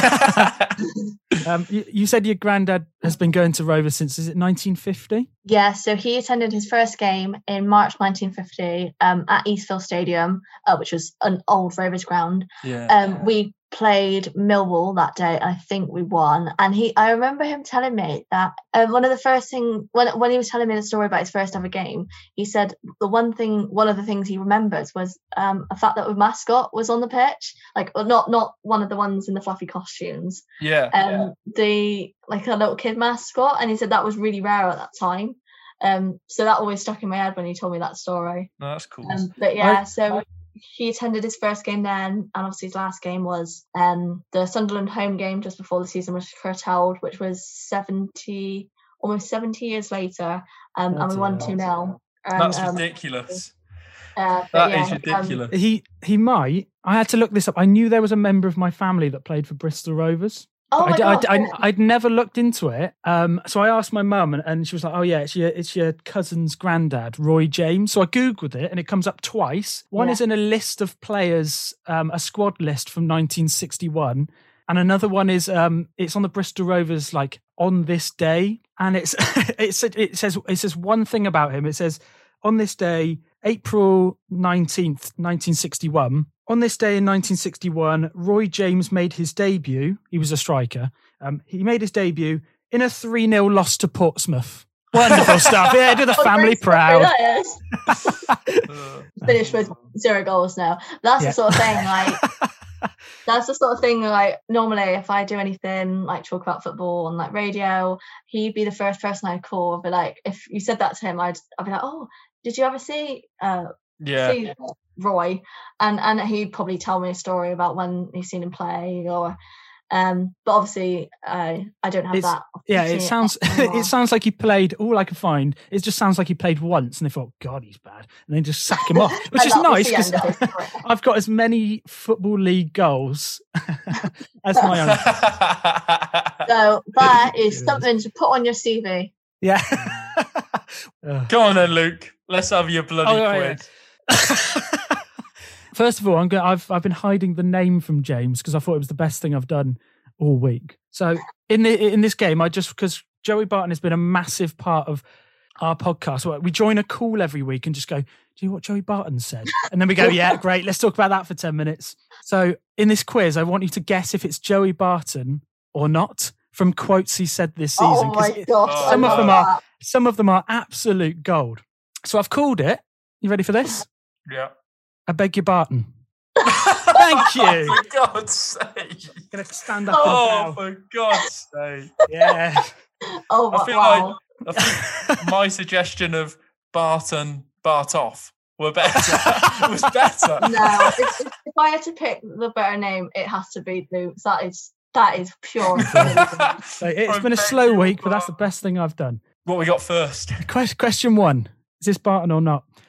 um, you, you said your granddad has been going to Rovers since, is it nineteen fifty? Yeah, so he attended his first game in March nineteen fifty um, at Eastville Stadium, uh, which was an old Rovers ground. Yeah. Um, we played Millwall that day. I think we won. And he, I remember him telling me that um, one of the first thing when when he was telling me the story about his first ever game, he said the one thing, one of the things he remembers was um, a fact that the mascot was on the pitch, like not not one of the ones in the fluffy costumes. Yeah. Um, yeah. the like a little kid mascot, and he said that was really rare at that time. Um, so that always stuck in my head when he told me that story. No, that's cool. Um, but yeah, I, so. I, He attended his first game then, and obviously his last game was um, the Sunderland home game just before the season was curtailed, which was seventy, almost seventy years later, um, and we won two nil. That's um, ridiculous. Uh, that yeah, is ridiculous. Um, he he might. I had to look this up. I knew there was a member of my family that played for Bristol Rovers. Oh my I, God, I, yeah. I, I'd never looked into it. Um, so I asked my mum, and, and she was like, "Oh yeah, it's your it's your cousin's granddad, Roy James." So I googled it, and it comes up twice. One Yeah. is in a list of players, um, a squad list from nineteen sixty-one, and another one is um, it's on the Bristol Rovers like on this day, and it's it's it says it says one thing about him. It says on this day, April nineteenth, nineteen sixty-one. On this day in nineteen sixty-one, Roy James made his debut. He was a striker. Um, he made his debut in a three nil loss to Portsmouth. Wonderful stuff. Yeah, do the family proud. Finished with zero goals now. That's Yeah. the sort of thing, like, that's the sort of thing, like, normally if I do anything, like, talk about football on, like, radio, he'd be the first person I'd call. But, like, if you said that to him, I'd, I'd be like, oh, did you ever see... Uh, Yeah. see Roy, and and he'd probably tell me a story about when he's seen him play, or um but obviously uh, I don't have It's- that Yeah, it opportunity sounds anymore. it sounds like he played. All I could find, it just sounds like he played once, and they thought, God, he's bad, and they just sack him off, which And is that was nice the because end of his career. I've got as many football league goals as my own. So that is Yes. something to put on your C V. Yeah. Ugh. Go on then, Luke. Let's have your bloody Oh, yeah, quiz. First of all, I'm going. I've I've been hiding the name from James because I thought it was the best thing I've done all week. So in the, in this game, I just because Joey Barton has been a massive part of our podcast. We join a call every week and just go, "Do you know what Joey Barton said?" And then we go, "Yeah, great. Let's talk about that for ten minutes." So in this quiz, I want you to guess if it's Joey Barton or not from quotes he said this season. Oh 'cause my it- gosh! Oh, I some of love them are that. some of them are absolute gold. So I've called it. You ready for this? Yeah. I beg your Barton. Thank you. For God's sake. Gonna stand up Oh, and bow. for God's sake. Yeah. Oh I feel wow! like I think my suggestion of Barton, Bart off were better. was better. No, if, if if I had to pick the better name, it has to be Luke's. That is that is pure. So it's I been a beg slow your week, but that's the pardon. best thing I've done. What we got first? Que- Question one: is this Barton or not?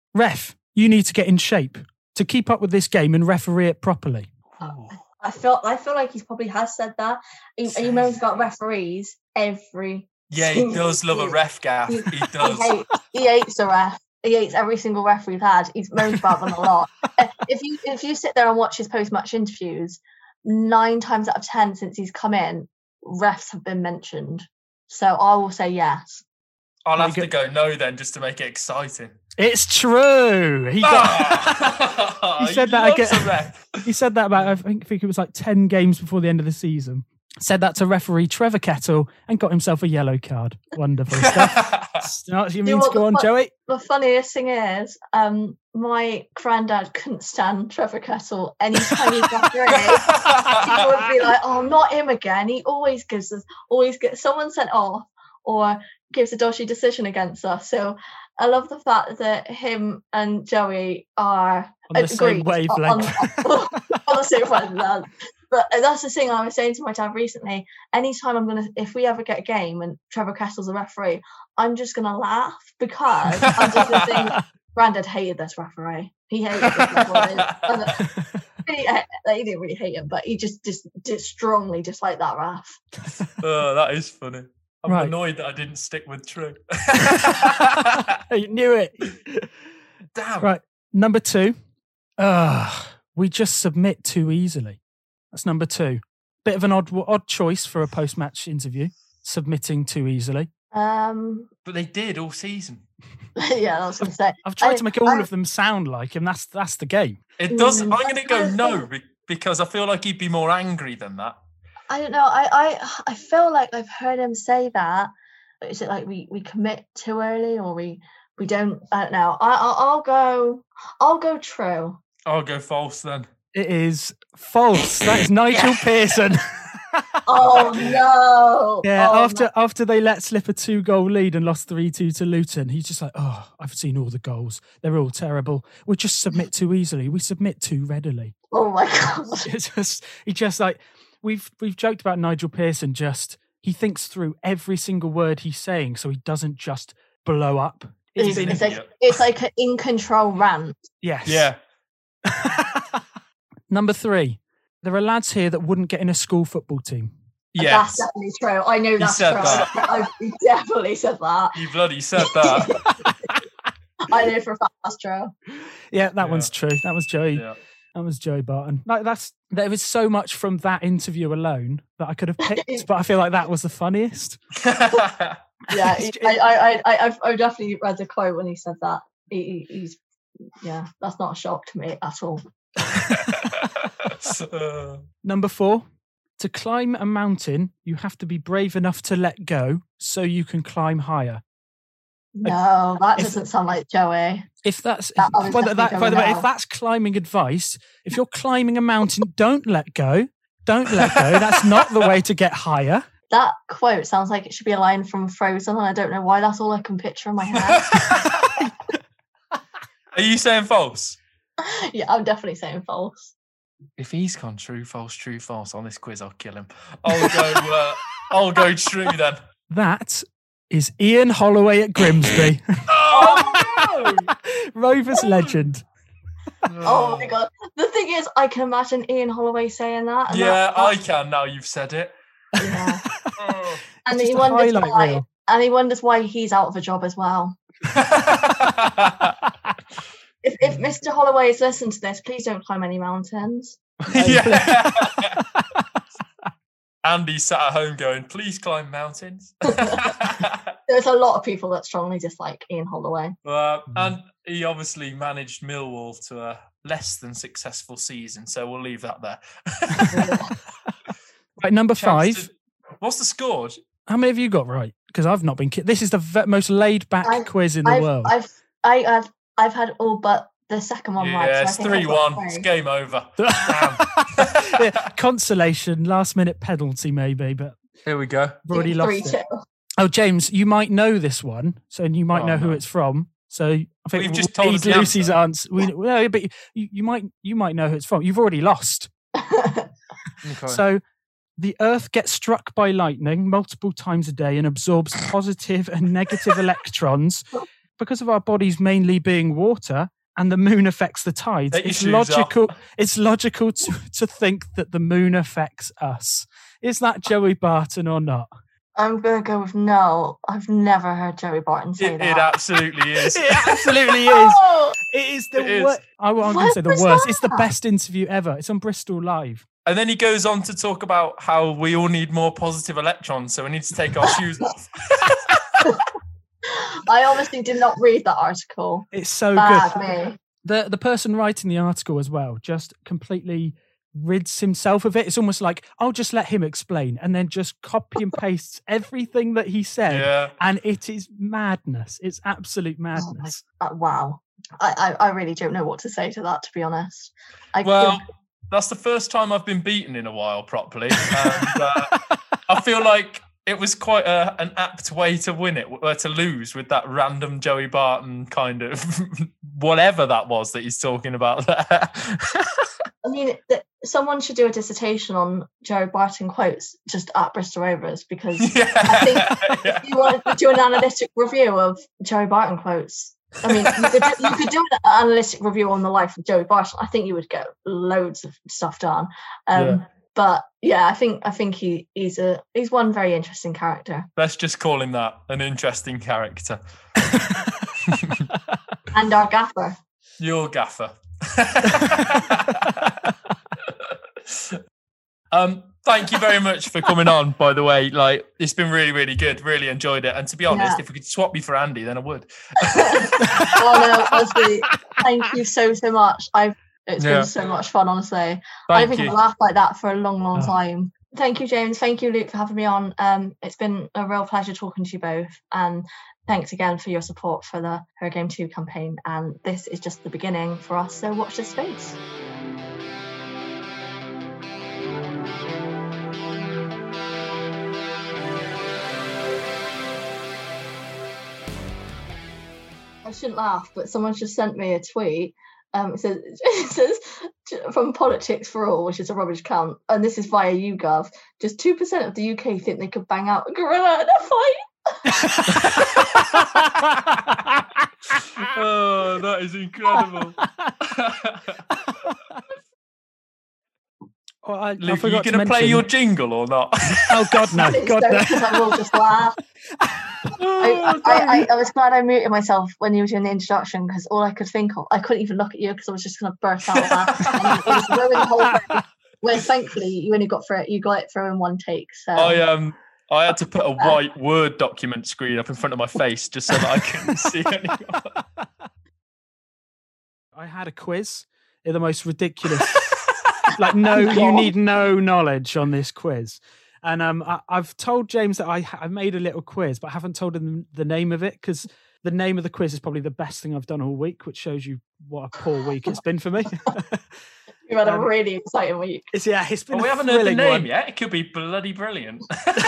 Ref, you need to get in shape to keep up with this game and referee it properly. Oh. I feel I feel like he probably has said that. He, he moans about referees every. Yeah, he does love a ref gaff. He does. He hates, he hates a ref. He hates every single ref we've had. He's moaned about them a lot. If you if you sit there and watch his post-match interviews, nine times out of ten since he's come in, refs have been mentioned. So I will say yes. I'll have to go no then, just to make it exciting. It's true. He, got, he said that again. He said that about I think, I think it was like ten games before the end of the season. Said that to referee Trevor Kettle and got himself a yellow card. Wonderful stuff. Starts you mean to go on, the, Joey? The funniest thing is, um, my granddad couldn't stand Trevor Kettle. Anytime he got through, he would be like, "Oh, not him again." He always gives us, always gets someone sent off or gives a dodgy decision against us. So I love the fact that him and Joey are on the same wavelength. On, on, on the same wavelength. But that's the thing I was saying to my dad recently. Anytime I'm going to, if we ever get a game and Trevor Kettle's a referee, I'm just going to laugh because I'm just going to think, Grandad hated this referee. He hated this referee. he, he didn't really hate him, but he just, just, just strongly disliked that ref. Oh, that is funny. I'm right. annoyed that I didn't stick with True. You knew it. Damn. Right. Number two. Uh, we just submit too easily. That's number two. Bit of an odd odd choice for a post-match interview, submitting too easily. Um, but they did all season. Yeah, I was going to say. I've tried I, to make all I, of them sound like him. That's that's the game. It does. I'm going to go no because I feel like he'd be more angry than that. I don't know. I, I I feel like I've heard him say that. Is it like we, we commit too early or we, we don't? I don't know. I I'll, I'll go. I'll go true. I'll go false then. It is false. That is Nigel Pearson. Oh no! Yeah, oh, after no. after they let slip a two goal lead and lost three two to Luton, he's just like, oh, I've seen all the goals. They're all terrible. We just submit too easily. We submit too readily. Oh my god! It's just he just like we've we've joked about Nigel Pearson. Just he thinks through every single word he's saying, so he doesn't just blow up. It's, it's like it's like an in control rant. Yes. Yeah. Number three. There are lads here that wouldn't get in a school football team. Yeah, that's definitely true. I know that's said true. That. I, I definitely said that. You bloody said that. I know for a fact that's true. Yeah, that yeah. one's true. That was Joey. Yeah. That was Joey Barton. Like that's there was so much from that interview alone that I could have picked, but I feel like that was the funniest. Yeah, I, I, I, I've, I've definitely read the quote when he said that. He, he's, yeah, that's not a shock to me at all. uh, Number four, to climb a mountain, you have to be brave enough to let go so you can climb higher. No, that if, doesn't sound like Joey. If that's, that if, by, the, that, by the way, now. if that's climbing advice, if you're climbing a mountain, don't let go. Don't let go. That's not the way to get higher. That quote sounds like it should be a line from Frozen, and I don't know why that's all I can picture in my head. Are you saying false? Yeah, I'm definitely saying false. If he's gone true, false, true, false on this quiz, I'll kill him. I'll go. Uh, I'll go true then. That is Ian Holloway at Grimsby. Oh no! Rovers legend. Oh my god! The thing is, I can imagine Ian Holloway saying that. And yeah, that, I can now. You've said it. Yeah. Oh. And It's he just a wonders highlight why. reel. And he wonders why he's out of a job as well. If, if Mister Holloway has listened to this, please don't climb any mountains. Yeah. Andy's sat at home going, please climb mountains. There's a lot of people that strongly dislike Ian Holloway. Uh, and he obviously managed Millwall to a less than successful season, so we'll leave that there. Right, number five. To, what's the score? How many have you got right? Because I've not been. Ki- this is the v- most laid-back I've, quiz in the I've, world. I've, I, I've, I've had all but the second one right. Yeah, so it's three one. It's game over. Yeah, consolation, last-minute penalty, maybe, but here we go. I've already lost three, it. Oh, James, you might know this one, so and you might Oh, know who no. it's from. So I think We've we'll just told lead us the Lucy's answer. answer. We, no, but you, you might you might know who it's from. You've already lost. Okay. So the Earth gets struck by lightning multiple times a day and absorbs positive and negative electrons. because of our bodies mainly being water and the moon affects the tides, Take your it's shoes logical. off. It's logical to, to think that the moon affects us. Is that Joey Barton or not? I'm going to go with no. I've never heard Joey Barton say It, that. it absolutely is. It absolutely is. Oh! It is the It is. worst. I'm going to What say the was worst. It's the that? best interview ever. It's on Bristol Live. And then he goes on to talk about how we all need more positive electrons, so we need to take our shoes off. I honestly did not read that article. It's so Bad good. me. The the person writing the article as well just completely rids himself of it. It's almost like, I'll just let him explain, and then just copy and pastes everything that he said. Yeah. And it is madness. It's absolute madness. Uh, wow. I, I, I really don't know what to say to that, to be honest. I Well, that's the first time I've been beaten in a while properly. And uh, I feel like it was quite a, an apt way to win it, or to lose with that random Joey Barton kind of whatever that was that he's talking about there. I mean, th- someone should do a dissertation on Joey Barton quotes just at Bristol Rovers, because yeah. I think yeah. if you wanted to do an analytic review of Joey Barton quotes, I mean, you could, do, you could do an analytic review on the life of Joey Barton. I think you would get loads of stuff done. Um, Yeah. But yeah, I think I think he, he's a he's one very interesting character. Let's just call him that, an interesting character. And our gaffer. Your gaffer. um, thank you very much for coming on, by the way. Like, it's been really, really good. Really enjoyed it. And to be honest, Yeah. if we could swap me for Andy, then I would. Oh no, honestly, thank you so so much. I've it's Yeah. been so much fun, honestly. I don't Thank think you. I've laughed like that for a long, long Oh. time. Thank you, James. Thank you, Luke, for having me on. Um, it's been a real pleasure talking to you both. And thanks again for your support for the Her Game two campaign. And this is just the beginning for us, so watch this space. I shouldn't laugh, but someone just sent me a tweet. Um, it says, it says from Politics for All, which is a rubbish account, and this is via YouGov. Just two percent of the U K think they could bang out a gorilla in a fight. Oh, that is incredible. Well, I, I Luke, are you forgot going to to play mention- your jingle or not? Oh, God, no. Please God, don't, no. because I will just laugh. I, I, I, I was glad I muted myself when you were doing the introduction, because all I could think of, I couldn't even look at you because I was just going to burst out laughing. And it was ruining the whole thing. Where thankfully you only got through it, you got it through in one take. So I um I had to put a white Word document screen up in front of my face just so that I couldn't see anyone. I had a quiz. They're the most ridiculous. Like, no, you need no knowledge on this quiz. And um, I, I've told James that I, I made a little quiz, but I haven't told him the name of it, because the name of the quiz is probably the best thing I've done all week, which shows you what a poor week it's been for me. you've had a Um, really exciting week. It's, yeah, it's been Well, we a haven't heard the thrilling name one. yet. It could be bloody brilliant.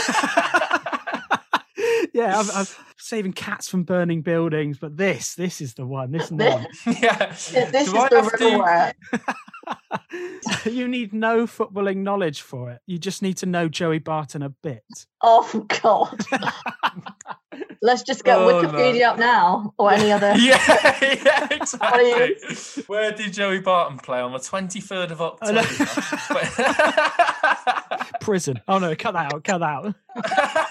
Yeah, I'm, I'm saving cats from burning buildings, but this, this is the one. This one. yeah. This Do is I the have real to- work. You need no footballing knowledge for it. You just need to know Joey Barton a bit. Oh God. Let's just get Oh, Wikipedia up now, or any other. Yeah, yeah, are exactly. Where did Joey Barton play on the twenty-third of October? Prison. Oh no, cut that out, cut that out.